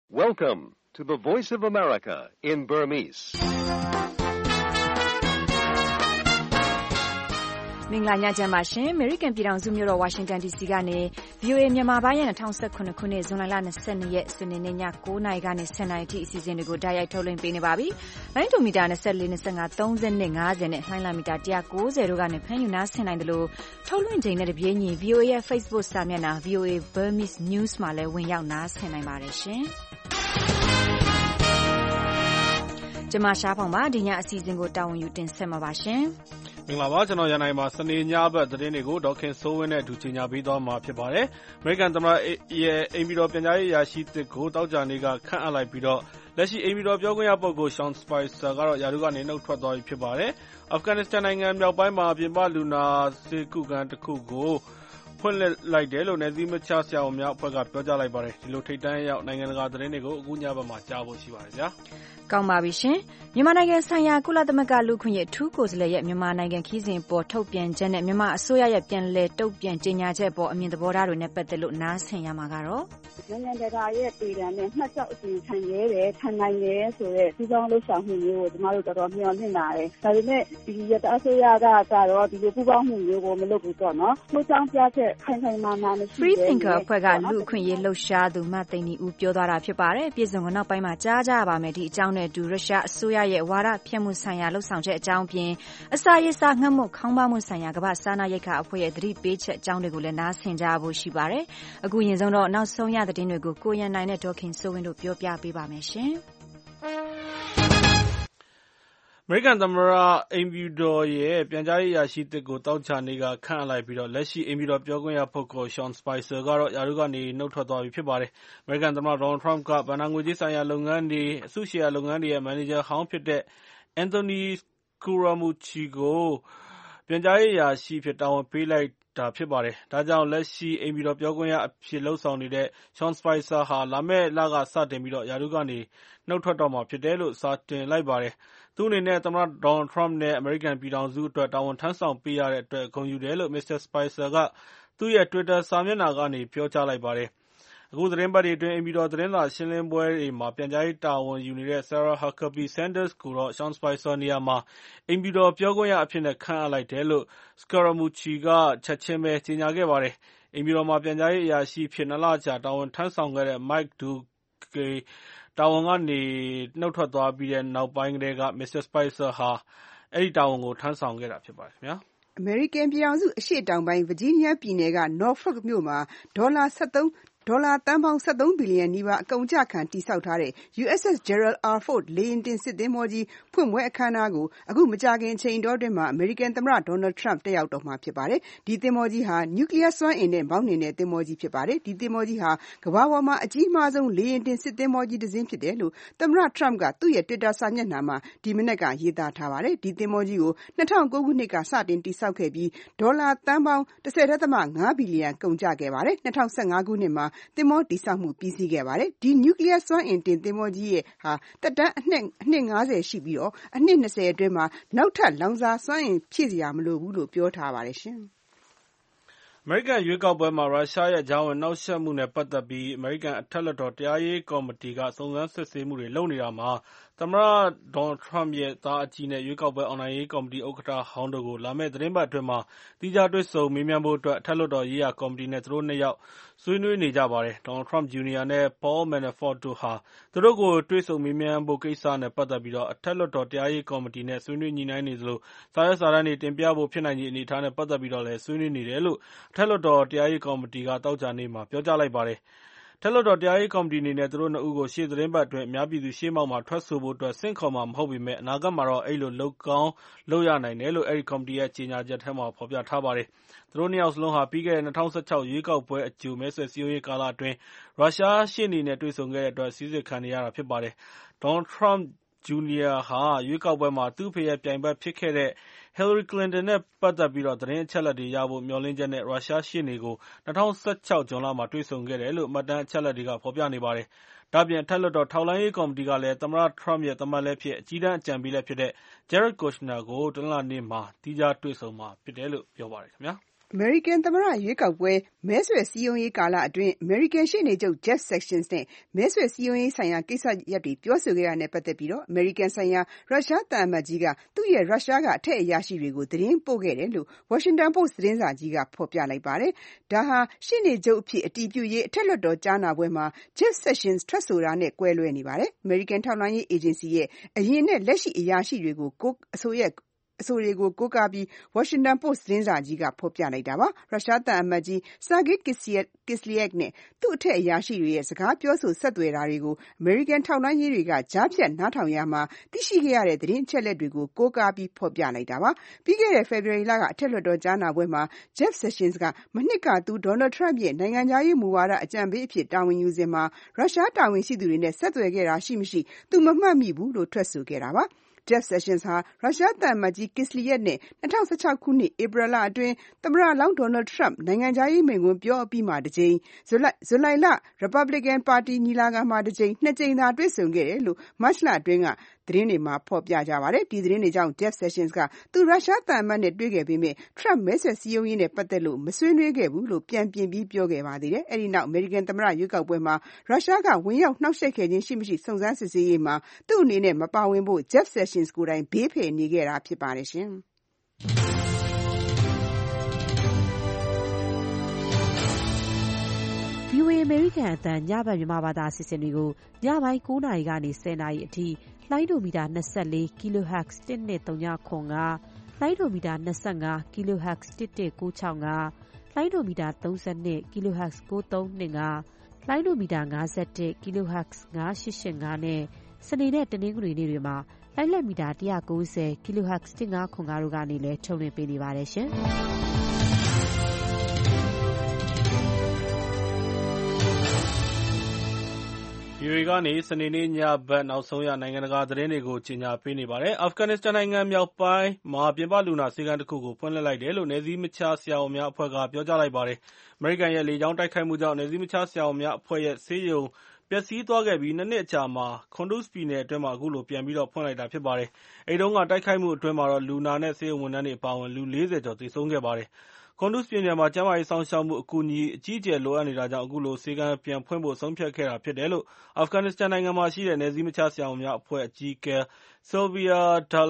Welcome to the Voice of America in Burmese. မင်္ဂလာညချမ်းပါရှင် American ပြည်ထောင်စုမြို့တော် Washington DC ကနေ VOA မြန်မာပိုင်းရဲ့2019ခုနှစ်ဇွန်လ22ရက်စနေနေ့ည9:00နာရီကနေ10:00နာရီအထိအစီအစဉ်တွေကိုတိုက်ရိုက်ထုတ်လွှင့်ပေးနေပါပြီ။လိုင်းဒိုမီတာ24 25 30နဲ့50နဲ့လှိုင်းလမီတာ190တို့ကနေဖမ်းယူနားဆင်နိုင်တယ်လို့ထုတ်လွှင့်ချိန်နဲ့တပြေးညီ VOA ရဲ့ Facebook စာမျက်နှာ VOA Burmese News မှာလည်းဝင်ရောက်နားဆင်နိုင်ပါတယ်ရှင်။ကျွန်မရှားဖောင်ပါဒီညအစီအစဉ်ကိုတာဝန်ယူတင်ဆက်မှာပါရှင်။မင်္ဂလာပါကျွန်တော်ရန်နိုင်မှာစနေညဘက်သတင်းတွေကိုဒေါက်ခင်စိုးဝင်းနဲ့အတူကြီးညာပေးသွားမှာဖြစ်ပါတယ်။ American သမ္မတရဲ့အိမ်ပြည်တော်ပြန်ကြားရေးအရာရှိသစ်ကိုတောက်ကြနေကခန့်အပ်လိုက်ပြီးတော့လက်ရှိအိမ်ပြည်တော်ပြောခွင့်ရပုဂ္ဂိုလ် Sean Spicer ကတော့ယာရုကနေနှုတ်ထွက်သွားပြီဖြစ်ပါတယ်။ Afghanistan နိုင်ငံမြောက်ပိုင်းမှာပြင်ပလူနာဆေးကုခန်းတစ်ခုကိုဖွင့်လှစ်လိုက်တယ်လို့နယ်စည်းမခြားဆရာဝန်များအဖွဲ့ကပြောကြားလိုက်ပါတယ်။ဒီလိုထိပ်တန်းရောက်နိုင်ငံတကာသတင်းတွေကိုအခုညဘက်မှာကြားဖို့ရှိပါတယ်ဗျာ။ကောင်းပါပြီရှင်မြန်မာနိုင်ငံဆိုင်ရာကုလသမဂ္ဂလူ့အခွင့်အရေးအထူးကိုယ်စားလှယ်ရဲ့မြန်မာနိုင်ငံခီးစဉ်ပေါ်ထုတ်ပြန်ချက်နဲ့မြန်မာအစိုးရရဲ့ပြန်လည်တုံ့ပြန်ကြေညာချက်ပေါ်အမြင်သဘောထားတွေနဲ့ပတ်သက်လို့နားဆင်ရမှာကတော့နိုင်ငံတကာရဲ့ပြည်ထောင်နဲ့မှတ်ချက်အစီအစဉ်ခံရဲတယ်ခံနိုင်တယ်ဆိုတဲ့ဒီကြောင့်လှုပ်ရှားမှုမျိုးကိုကျမတို့တော်တော်မျှော်လင့်ပါတယ်။ဒါပေမဲ့ဒီရတအစိုးရကတော့ဒီလိုပူးပေါင်းမှုမျိုးကိုမလုပ်ဘူးတော့နော်။ထို့ကြောင့်ပြချက်ခိုင်ခိုင်မာမာမရှိဘူး။ Free Thinker အဖွဲ့ကလူ့အခွင့်အရေးလှုပ်ရှားသူမသိန်းနီဦးပြောသွားတာဖြစ်ပါတယ်။ပြည်စုံကနောက်ပိုင်းမှာကြားကြပါမယ်ဒီအကြောင်းနဲ့အတူရုရှားအစိုးရရဲ့ဝါဒဖြန့်မှုဆိုင်ရာလှုပ်ဆောင်ချက်အကြောင်းပြင်အစာရေးစားငတ်မှုခေါင်းပါမှုဆိုင်ရာကမ္ဘာစားနပ်ရိက္ခာအဖွဲ့ရဲ့သတိပေးချက်အကြောင်းတွေကိုလည်းနားဆင်ကြဖို့ရှိပါတယ်။အခုရင်ဆုံးတော့နောက်ဆုံးရသတင်းတွေကိုကိုရန်နိုင်နဲ့ဒေါခင်စိုးဝင်းတို့ပြောပြပေးပါမယ်ရှင်။ American သမ္မတအိမ်ပြည်တော်ရဲ့ပြန်ကြားရေးအရာရှိသစ်ကိုတောက်ချနေကခန့်အပ်လိုက်ပြီးတော့လက်ရှိအိမ်ပြည်တော်ပြောခွင့်ရပုဂ္ဂိုလ် Sean Spicer ကတော့ယာရုကနေနှုတ်ထွက်သွားပြီဖြစ်ပါတယ်။ American သမ္မတ Donald Trump ကဘဏ္ဍာငွေကြေးဆိုင်ရာလုပ်ငန်းတွေအစုရှယ်ယာလုပ်ငန်းတွေရဲ့မန်နေဂျာဟောင်းဖြစ်တဲ့ Anthony Scaramucci ကိုပြန်ကြားရေးအရာရှိအဖြစ်တာဝန်ပေးလိုက်တာဖြစ်ပါတယ်။ဒါကြောင့်လက်ရှိအိမ်ပြည်တော်ပြောခွင့်ရအဖြစ်လုပ်ဆောင်နေတဲ့ Sean Spicer ဟာလာမယ့်လကစတင်ပြီးတော့ယာရုကနေနှုတ်ထွက်တော့မှာဖြစ်တယ်လို့စာတင်လိုက်ပါတယ်။သူ့အနေနဲ့သမ္မတ Donald Trump နဲ့ American ပြည်ထောင်စုအတွက်တာဝန်ထမ်းဆောင်ပေးရတဲ့အတွက်ဂုဏ်ယူတယ်လို့ Mr. Spicer ကသူ့ရဲ့ Twitter စာမျက်နှာကနေပြောကြားလိုက်ပါတယ်။အခုသတင်းပတ်တွေအတွင်းအိမ်ပြည်တော်သတင်းစာရှင်းလင်းပွဲတွေမှာပြန်ကြားရေးတာဝန်ယူနေတဲ့ Sarah Huckabee Sanders ကိုတော့ Sean Spicer နေရာမှာအိမ်ပြည်တော်ပြောခွင့်ရအဖြစ်နဲ့ခန့်အပ်လိုက်တယ်လို့ Scaramucci ကချက်ချင်းပဲကြေညာခဲ့ပါတယ်။အိမ်ပြည်တော်မှာပြန်ကြားရေးအရာရှိအဖြစ်2လကြာတာဝန်ထမ်းဆောင်ခဲ့တဲ့ Mike Dugay တာဝန်ကနေနှုတ်ထွက်သွားပြီးတဲ့နောက်ပိုင်းကတည်းက Mr. Spicer ဟာအဲဒီတာဝန်ကိုထမ်းဆောင်ခဲ့တာဖြစ်ပါတယ်ခင်ဗျာ။အမေရိကန်ပြည်ထောင်စုအရှေ့တောင်ပိုင်းဗာဂျီးနီးယားပြည်နယ်က Norfolk မြို့မှာဒေါ်လာသန်းပေါင်း13ဘီလီယံနီးပါးအကုန်အကျခံတည်ဆောက်ထားတဲ့ USS Gerald R. Ford လေယာဉ်တင်စစ်သင်္ဘောကြီးဖွင့်ပွဲအခမ်းအနားကိုအခုမကြာခင်အချိန်တောအတွင်းမှာအမေရိကန်သမ္မတ Donald Trump တက်ရောက်တော့မှာဖြစ်ပါတယ်။ဒီသင်္ဘောကြီးဟာနျူကလ িয়ারစွမ်းအင်နဲ့မောင်းနှင်တဲ့သင်္ဘောကြီးဖြစ်ပါတယ်။ဒီသင်္ဘောကြီးဟာကမ္ဘာပေါ်မှာအကြီးမားဆုံးလေယာဉ်တင်စစ်သင်္ဘောကြီးတစ်စင်းဖြစ်တယ်လို့သမ္မတ Trump ကသူ့ရဲ့ Twitter စာမျက်နှာမှာဒီမနက်ကရေးသားထားပါတယ်။ဒီသင်္ဘောကြီးကို2009ခုနှစ်ကစတင်တည်ဆောက်ခဲ့ပြီးဒေါ်လာသန်းပေါင်း 10.5 ဘီလီယံကုန်ကျခဲ့ပါတယ်။2015ခုနှစ်မှာသင်္ဘောတည်ဆောက်မှုပြီးစီးခဲ့ပါတယ်။ဒီနျူကလ িয়ারစွမ်းအင်တင်သင်္ဘောကြီးရဲ့သက်တမ်းအနှစ်50ရှိပြီးတော့အနှစ်20အတွင်းမှာနောက်ထပ်လောင်စာစွမ်းအင်ဖြည့်စရာမလိုဘူးလို့ပြောထားပါတယ်ရှင်။အမေရိကန်ရွေးကောက်ပွဲမှာရုရှားရဲ့ကြားဝင်နှောက်ယှက်မှုနဲ့ပတ်သက်ပြီးအမေရိကန်အထက်လွှတ်တော်တရားရေးကော်မတီကစုံစမ်းစစ်ဆေးမှုတွေလုပ်နေတာမှာသမ္မတ Donald Trump ရဲ့သားအကြီးနဲ့ရွေးကောက်ပွဲအောင်နိုင်ရေးကော်မတီဥက္ကဋ္ဌဟောင်းတို့ကိုလာမယ့်သတင်းပတ်အတွင်းမှာသီးခြားတွေ့ဆုံမေးမြန်းဖို့အတွက်အထက်လွှတ်တော်ရေးရာကော်မတီနဲ့သူတို့နှစ်ယောက်ဆွေးနွေးနေကြပါတယ်။ Donald Trump Jr. နဲ့ Paul Manafort တို့ဟာသူတို့ကိုတွေ့ဆုံမေးမြန်းဖို့ကိစ္စနဲ့ပတ်သက်ပြီးအထက်လွှတ်တော်တရားရေးကော်မတီနဲ့ဆွေးနွေးညှိနှိုင်းနေသလိုစာရွက်စာတမ်းတွေတင်ပြဖို့ဖြစ်နိုင်ခြေအနေအထားနဲ့ပတ်သက်ပြီးလည်းဆွေးနွေးနေတယ်လို့အထက်လွှတ်တော်တရားရေးကော်မတီကသောကြာနေ့မှာပြောကြားလိုက်ပါတယ်။အထက်လွှတ်တော်တရားရေးကော်မတီအနေနဲ့သူတို့နှစ်ဦးကိုရှေ့သီတင်းပတ်အတွင်းအများပြည်သူရှေ့မှောက်မှာထွက်ဆိုဖို့အတွက်ဆင့်ခေါ်မှာမဟုတ်ပေမယ့်အနာဂတ်မှာတော့အဲဒီလိုလုပ်ကောင်းလုပ်ရနိုင်တယ်လို့အဲဒီကော်မတီရဲ့ကြေညာချက်ထဲမှာဖော်ပြထားပါတယ်။သူတို့နှစ်ယောက်စလုံးဟာပြီးခဲ့တဲ့2016ရွေးကောက်ပွဲအကြိုမဲဆွယ်စည်းရုံးရေးကာလအတွင်းရုရှားရှေ့နေနဲ့တွေ့ဆုံခဲ့တဲ့အတွက်စိစစ်ခံနေရတာဖြစ်ပါတယ်။ Donald Trump Jr. ဟာရွေးကောက်ပွဲမှာသူ့အဖေရဲ့ပြိုင်ဘက်ဖြစ်ခဲ့တဲ့ Hillary Clinton နဲ့ပတ်သက်ပြီးသတင်းအချက်အလက်တွေရဖို့မျှော်လင့်ချက်နဲ့ရုရှားရှေ့နေကို2016ဇွန်လမှာတွေ့ဆုံခဲ့တယ်လို့မှတ်တမ်းအချက်အလက်တွေကဖော်ပြနေပါတယ်။ဒါ့အပြင်အထက်လွှတ်တော်ထောက်လှမ်းရေးကော်မတီကလည်းသမ္မတ Trump ရဲ့သမက်လည်းဖြစ်အကြီးတန်းအကြံပေးလည်းဖြစ်တဲ့ Jared Kushner ကိုတနင်္လာနေ့မှာသီးခြားတွေ့ဆုံမှာဖြစ်တယ်လို့ပြောပါတယ်ခင်ဗျာ။အမေရိကန်သမ္မတရွေးကောက်ပွဲမဲဆွယ်စည်းရုံးရေးကာလအတွင်းအမေရိကန်ရှေ့နေချုပ် Jeff Sessions နဲ့မဲဆွယ်စည်းရုံးရေးဆိုင်ရာကိစ္စရပ်တွေပြောဆိုခဲ့တာနဲ့ပတ်သက်ပြီးအမေရိကန်ဆိုင်ရာရုရှားသံအမတ်ကြီးကသူ့ရဲ့ရုရှားကအထက်အရာရှိတွေကိုသတင်းပို့ခဲ့တယ်လို့ Washington Post သတင်းစာကြီးကဖော်ပြလိုက်ပါတယ်။ဒါဟာရှေ့နေချုပ်အဖြစ်အတည်ပြုရေးအထက်လွှတ်တော်ကြားနာပွဲမှာ Jeff Sessions ထွက်ဆိုတာနဲ့ကွဲလွဲနေပါတယ်။အမေရိကန်ထောက်လှမ်းရေးအေဂျင်စီရဲ့အရင်နဲ့လက်ရှိအရာရှိတွေကိုအဆိုတွေကိုကိုးကားပြီး Washington Post သတင်းစာကြီးကဖော်ပြလိုက်တာပါ။ရုရှားသံအမတ်ကြီး Sergei Kislyak နဲ့သူ့အထက်အရာရှိတွေရဲ့စကားပြောဆိုဆက်သွယ်တာတွေကိုအမေရိကန်ထောက်လှမ်းရေးတွေကကြားဖြတ်နားထောင်ရမှာသိရှိခဲ့ရတဲ့သတင်းအချက်အလက်တွေကိုကိုးကားပြီးဖော်ပြလိုက်တာပါ။ပြီးခဲ့တဲ့ February လကအထက်လွှတ်တော်ကြားနာပွဲမှာ Jeff Sessions ကမနှစ်ကသူ Donald Trump ရဲ့နိုင်ငံခြားရေးမူဝါဒအကြံပေးအဖြစ်တာဝန်ယူစဉ်မှာရုရှားတာဝန်ရှိသူတွေနဲ့ဆက်သွယ်ခဲ့တာရှိမရှိသူမမှတ်မိဘူးလို့ထွက်ဆိုခဲ့တာပါ။ Jeff Sessions ဟာရုရှားသံအမတ်ကြီး Kislyak နဲ့2016ခုနှစ်ဧပြီလအတွင်းသမ္မတလောင်း Donald Trump နိုင်ငံခြားရေးမိန့်ခွန်းပြောအပြီးမှာတစ်ကြိမ်ဇူလိုင်လ Republican ပါတီညီလာခံမှာတစ်ကြိမ်နှစ်ကြိမ်သာတွေ့ဆုံခဲ့တယ်လို့မတ်လအတွင်းကသတင်းတွေမှာဖော်ပြကြပါတယ်။ဒီသတင်းတွေကြောင့် Jeff Sessions ကသူရုရှားသံအမတ်နဲ့တွေ့ခဲ့ပေမဲ့ Trump မဲဆွယ်စည်းရုံးရေးနဲ့ပတ်သက်လို့မဆွေးနွေးခဲ့ဘူးလို့ပြန်ပြင်ပြီးပြောခဲ့ပါသေးတယ်။အဲဒီနောက်အမေရိကန်သမ္မတရွေးကောက်ပွဲမှာရုရှားကဝင်ရောက်နှောက်ယှက်ခဲ့ခြင်းရှိမရှိစုံစမ်းစစ်ဆေးရေးမှာသူ့အနေနဲ့မပါဝင်ဖို့ Jeff Sessions ကိုယ်တိုင်ဘေးဖယ်နေခဲ့တာဖြစ်ပါတယ်ရှင်။ VOA အမေရိကန်အသံညဘက်မြန်မာဘာသာအစီအစဉ်တွေကိုညပိုင်း 9 နာရီကနေ 10 နာရီအထိလိုင်းဒိုမီတာ 24 kHz 12395, လိုင်းဒိုမီတာ 25 kHz 11965, လိုင်းဒိုမီတာ 32 kHz 9325, လိုင်းဒိုမီတာ 51 kHz 9885 နဲ့စနေနဲ့တနင်္ဂနွေနေ့တွေမှာလိုင်းလက်မီတာ 190 kHz 1505 တို့ကနေလည်းထုတ်လွှင့်ပေးနေပါတယ်ရှင်။ VOA ကနေစနေနေ့ညဘက်နောက်ဆုံးရနိုင်ငံတကာသတင်းတွေကိုကြီးညာပေးနေပါတယ်။ အာဖဂန်နစ္စတန်နိုင်ငံမြောက်ပိုင်းမှာပြင်ပလူနာဆေးခန်းတစ်ခုကိုဖွင့်လှစ်လိုက်တယ်လို့နယ်စည်းမခြားဆရာဝန်များအဖွဲ့ကပြောကြားလိုက်ပါတယ်။ အမေရိကန်ရဲ့လေကြောင်းတိုက်ခိုက်မှုကြောင့်နယ်စည်းမခြားဆရာဝန်များအဖွဲ့ရဲ့ဆေးရုံပျက်စီးသွားခဲ့ပြီး2 နှစ်အကြာမှာ Kunduz ပြည်နယ်အတွင်းမှာအခုလိုပြန်ပြီးဖွင့်လိုက်တာဖြစ်ပါတယ်။ အဲဒီတုန်းကတိုက်ခိုက်မှုအတွင်းမှာလူနာနဲ့ဆေးရုံဝန်ထမ်းတွေအပါအဝင်လူ 40 ကျော်သေဆုံးခဲ့ပါတယ်။ Kunduz ပြည်နယ်မှာကျန်းမာရေးစောင့်ရှောက်မှုအကူအညီအကြီးအကျယ်လိုအပ်နေတာကြောင့်အခုလိုဆေးခန်းပြန်ဖွင့်ဖို့ဆုံးဖြတ်ခဲ့တာဖြစ်တယ်လို့ အာဖဂန်နစ္စတန်နိုင်ငံမှာရှိတဲ့နယ်စည်းမခြားဆရာဝန်များအဖွဲ့အကြီးအကဲ Sylvia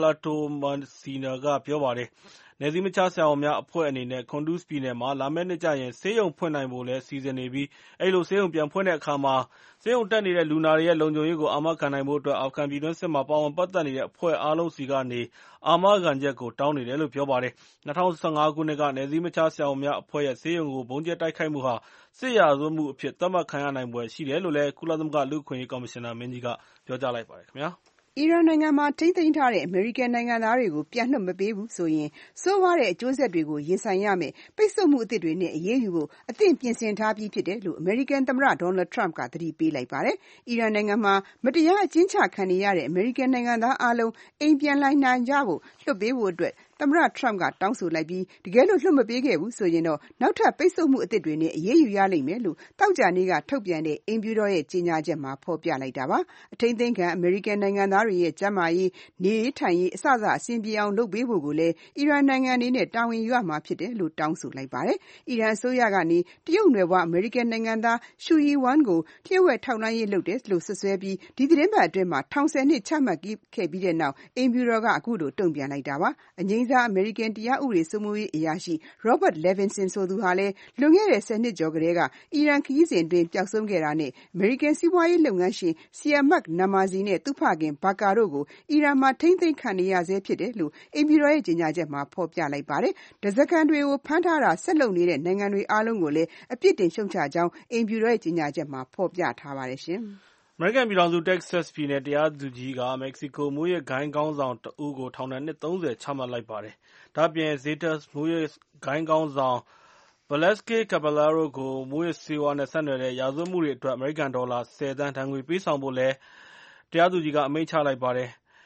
Dalatomasina ကပြောပါတယ်။ နယ်စည်းမခြားဆရာဝန်များအဖွဲ့အနေနဲ့ Kunduz ပြည်နယ်မှာလာမယ့်နှစ်ကျရင်ဆေးရုံဖွင့်နိုင်ဖို့လည်းစီစဉ်နေပြီးအဲဒီလိုဆေးရုံပြန်ဖွင့်တဲ့အခါမှာဆေးရုံတက်နေတဲ့လူနာတွေရဲ့လုံခြုံရေးကိုအာမခံနိုင်ဖို့အတွက်အာဖဂန်ပြည်တွင်းစစ်မှာပါဝင်ပတ်သက်နေတဲ့အဖွဲ့အားလုံးဆီကနေအာမခံချက်ကိုတောင်းနေတယ်လို့ပြောပါတယ်။ 2015 ခုနှစ်ကနယ်စည်းမခြားဆရာဝန်များအဖွဲ့ရဲ့ဆေးရုံကိုဗုံးကြဲတိုက်ခိုက်မှုဟာစစ်ရာဇဝတ်မှုအဖြစ်သတ်မှတ်ခံရနိုင်ဖွယ်ရှိတယ်လို့လည်းကုလသမဂ္ဂလူ့အခွင့်အရေးကော်မရှင်နာမင်းကြီးကပြောကြားလိုက်ပါတယ်။အီရန်နိုင်ငံမှာထိန်းသိမ်းထားတဲ့အမေရိကန်နိုင်ငံသားတွေကိုပြန်လွှတ်မပေးဘူးဆိုရင်ဆိုးဝါးတဲ့အကျိုးဆက်တွေကိုရင်ဆိုင်ရမယ့်ပိတ်ဆို့မှုအသစ်တွေနဲ့အရေးယူဖို့အသင့်ပြင်ဆင်ထားပြီးဖြစ်တယ်လို့အမေရိကန်သမ္မတ Donald Trump ကသတိပေးလိုက်ပါတယ်။အီရန်နိုင်ငံမှာမတရားအကျဉ်းချခံနေရတဲ့အမေရိကန်နိုင်ငံသားအားလုံးအိမ်ပြန်နိုင်ကြဖို့လွှတ်ပေးဖို့အတွက်သမ္မတ Trump ကတောင်းဆိုလိုက်ပြီးတကယ်လို့လွှတ်မပေးခဲ့ဘူးဆိုရင်နောက်ထပ်ပိတ်ဆို့မှုအသစ်တွေနဲ့အရေးယူရလိမ့်မယ်လို့သောကြာနေ့ကထုတ်ပြန်တဲ့အိမ်ဖြူတော်ရဲ့ကြေညာချက်မှာဖော်ပြလိုက်တာပါ။အထိန်းသိမ်းခံအမေရိကန်နိုင်ငံသားတွေရဲ့ကျန်းမာရေးနေရေးထိုင်ရေးအစအဆင်ပြေအောင်လုပ်ပေးဖို့ကိုလည်းအီရန်နိုင်ငံအနေနဲ့တာဝန်ယူရမှာဖြစ်တယ်လို့တောင်းဆိုလိုက်ပါတယ်။အီရန်အစိုးရကနေတရုတ်နွယ်ဖွားအမေရိကန်နိုင်ငံသား Shu Yiwan ကိုလျှို့ဝှက်ထောက်လှမ်းရေးလုပ်တယ်လို့စွပ်စွဲပြီးဒီသီတင်းပတ်အတွင်းမှာထောင် 10 နှစ်ချမှတ်ခဲ့ပြီးတဲ့နောက်အိမ်ဖြူတော်ကအခုလိုတုံ့ပြန်လိုက်တာပါ။အငြိမ်းစားအမေရိကန်တရားဥပဒေစိုးမိုးရေးအရာရှိ Robert Levinson ဆိုသူဟာလည်းလွန်ခဲ့တဲ့10 နှစ်ကျော်ကတည်းကအီရန်ခရီးစဉ်အတွင်းပျောက်ဆုံးခဲ့တာနဲ့အမေရိကန်စီးပွားရေးလုပ်ငန်းရှင် Siamak Namazi နဲ့သူ့ဖခင် Bakr တို့ကိုအီရန်မှာထိန်းသိမ်းခံနေရဆဲဖြစ်တယ်လို့အိမ်ဖြူတော်ရဲ့ကြေညာချက်မှာဖော်ပြလိုက်ပါတယ်။ဓားစာခံတွေကိုဖမ်းထားတာဆက်လုပ်နေတဲ့နိုင်ငံတွေအားလုံးကိုလည်းအပြစ်တင်ရှုတ်ချကြောင်းအိမ်ဖြူတော်ရဲ့ကြေညာချက်မှာဖော်ပြထားပါတယ်ရှင်။အမေရိကန်ပြည်ထောင်စုတက္ကဆက်ပြည်နယ်တရားသူကြီးကမက္ကဆီကိုမူးယစ်ဂိုဏ်းခေါင်းဆောင်တဦးကိုထောင်ဒဏ်နှစ် 30 ချမှတ်လိုက်ပါတယ်။ဒါ့အပြင် Zetas မူးယစ်ဂိုဏ်းခေါင်းဆောင် Velasquez Caballero ကိုမူးယစ်ဆေးဝါးနဲ့ဆက်နွယ်တဲ့ရာဇဝတ်မှုတွေအတွက်အမေရိကန်ဒေါ်လာ 10 သန်းဒဏ်ငွေပေးဆောင်ဖို့လည်းတရားသူကြီးကအမိန့်ချလိုက်ပါတယ်။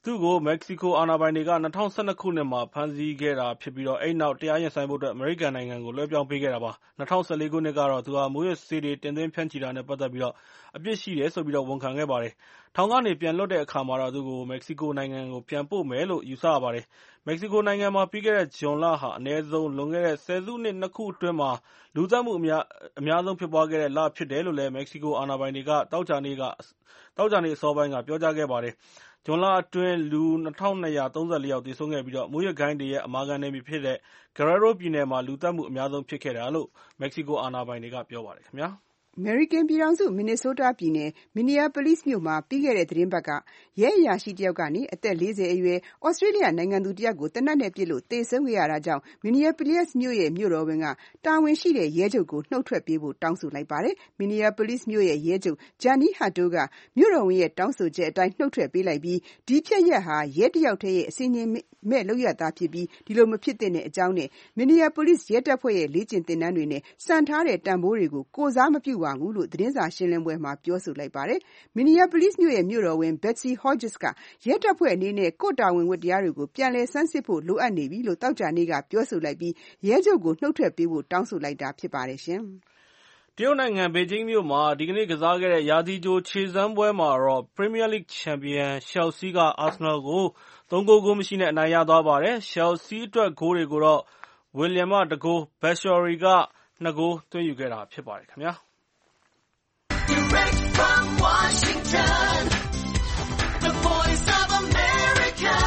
သူ့ကိုမက္ကဆီကိုအာဏာပိုင်တွေက2012ခုနှစ်မှာဖမ်းဆီးခဲ့တာဖြစ်ပြီးအဲဒီနောက်တရားရင်ဆိုင်ဖို့အတွက်အမေရိကန်နိုင်ငံကိုလွှဲပြောင်းပေးခဲ့တာပါ။ 2014ခုနှစ်ကတော့သူဟာမူးယစ်ဆေးတွေတင်သွင်းဖြန့်ချီတာနဲ့ပတ်သက်ပြီးအပြစ်ရှိတယ်ဆိုပြီးဝန်ခံခဲ့ပါတယ်။ထောင်ကနေပြန်လွတ်တဲ့အခါမှာတော့သူ့ကိုမက္ကဆီကိုနိုင်ငံကိုပြန်ပို့မယ်လို့ယူဆရပါတယ်။မက္ကဆီကိုနိုင်ငံမှာပြီးခဲ့တဲ့ဇွန်လဟာအနည်းဆုံးလွန်ခဲ့တဲ့ဆယ်စုနှစ် 2 ခုအတွင်းလူသတ်မှုအများဆုံးဖြစ်ပွားခဲ့တဲ့လဖြစ်တယ်လို့လည်းမက္ကဆီကိုအာဏာပိုင်တွေကသောကြာနေ့အစောပိုင်းကပြောကြားခဲ့ပါတယ်။ဇွန်လအတွင်းလူ 2234 ယောက်သေဆုံးခဲ့ပြီးမူးယစ်ဂိုဏ်းတွေရဲ့အမာခံနယ်မြေဖြစ်တဲ့ Guerrero ပြည်နယ်မှာလူသတ်မှုအများဆုံးဖြစ်ခဲ့တာလို့မက္ကဆီကိုအာဏာပိုင်တွေကပြောပါတယ်ခင်ဗျာ။အမေရိကန်ပြည်ထောင်စု Minnesota ပြည်နယ် Minneapolis မြို့မှာပြီးခဲ့တဲ့သီတင်းပတ်ကရဲအရာရှိတယောက်ကနေအသက် 40 အရွယ် Australia နိုင်ငံသူတယောက်ကိုသေနတ်နဲ့ပစ်လို့သေဆုံးခဲ့ရတာကြောင့် Minneapolis မြို့ရဲ့မြို့တော်ဝန်ကတာဝန်ရှိတဲ့ရဲချုပ်ကိုနုတ်ထွက်ပေးဖို့တောင်းဆိုလိုက်ပါတယ်။ Minneapolis မြို့ရဲ့ရဲချုပ် Janny Hutto ကမြို့တော်ဝန်ရဲ့တောင်းဆိုချက်အတိုင်းနုတ်ထွက်ပေးလိုက်ပြီးဒီဖြစ်ရပ်ဟာရဲတယောက်တည်းရဲ့အဆင်ခြင်မဲ့လုပ်ရပ်သာဖြစ်ပြီးဒီလိုမဖြစ်သင့်တဲ့အကြောင်းနဲ့ Minneapolis ရဲတပ်ဖွဲ့ရဲ့လေ့ကျင့်သင်တန်းတွေနဲ့စံထားတဲ့တန်ဖိုးတွေကိုကိုယ်စားမပြုပါဘူးလို့သတင်းစာရှင်းလင်းပွဲမှာပြောဆိုလိုက်ပါတယ်။ Minneapolis မြို့ရဲ့မြို့တော်ဝန် Betsy Hodges ကရဲတပ်ဖွဲ့အနေနဲ့ကိုယ့်တာဝန်ဝတ္တရားတွေကိုပြန်လည်ဆန်းစစ်ဖို့လိုအပ်နေပြီလို့သောကြာနေ့ကပြောဆိုလိုက်ပြီးရဲချုပ်ကိုနုတ်ထွက်ပေးဖို့တောင်းဆိုလိုက်တာဖြစ်ပါတယ်ရှင်။တရုတ်နိုင်ငံဘေဂျင်းမြို့မှာဒီကနေ့ကစားခဲ့တဲ့ရာသီကြိုခြေစမ်းပွဲမှာတော့ Premier League ချန်ပီယံ Chelsea က Arsenal ကို 3 ဂိုး ဂိုးမရှိနဲ့အနိုင်ရသွားပါတယ်။ Chelsea အတွက်ဂိုးတွေကိုတော့ Willian က 1 ဂိုး Batshuayi က 2 ဂိုးသွင်းယူခဲ့တာဖြစ်ပါတယ်ခင်ဗျာ။ Direct from Washington, the voice of America,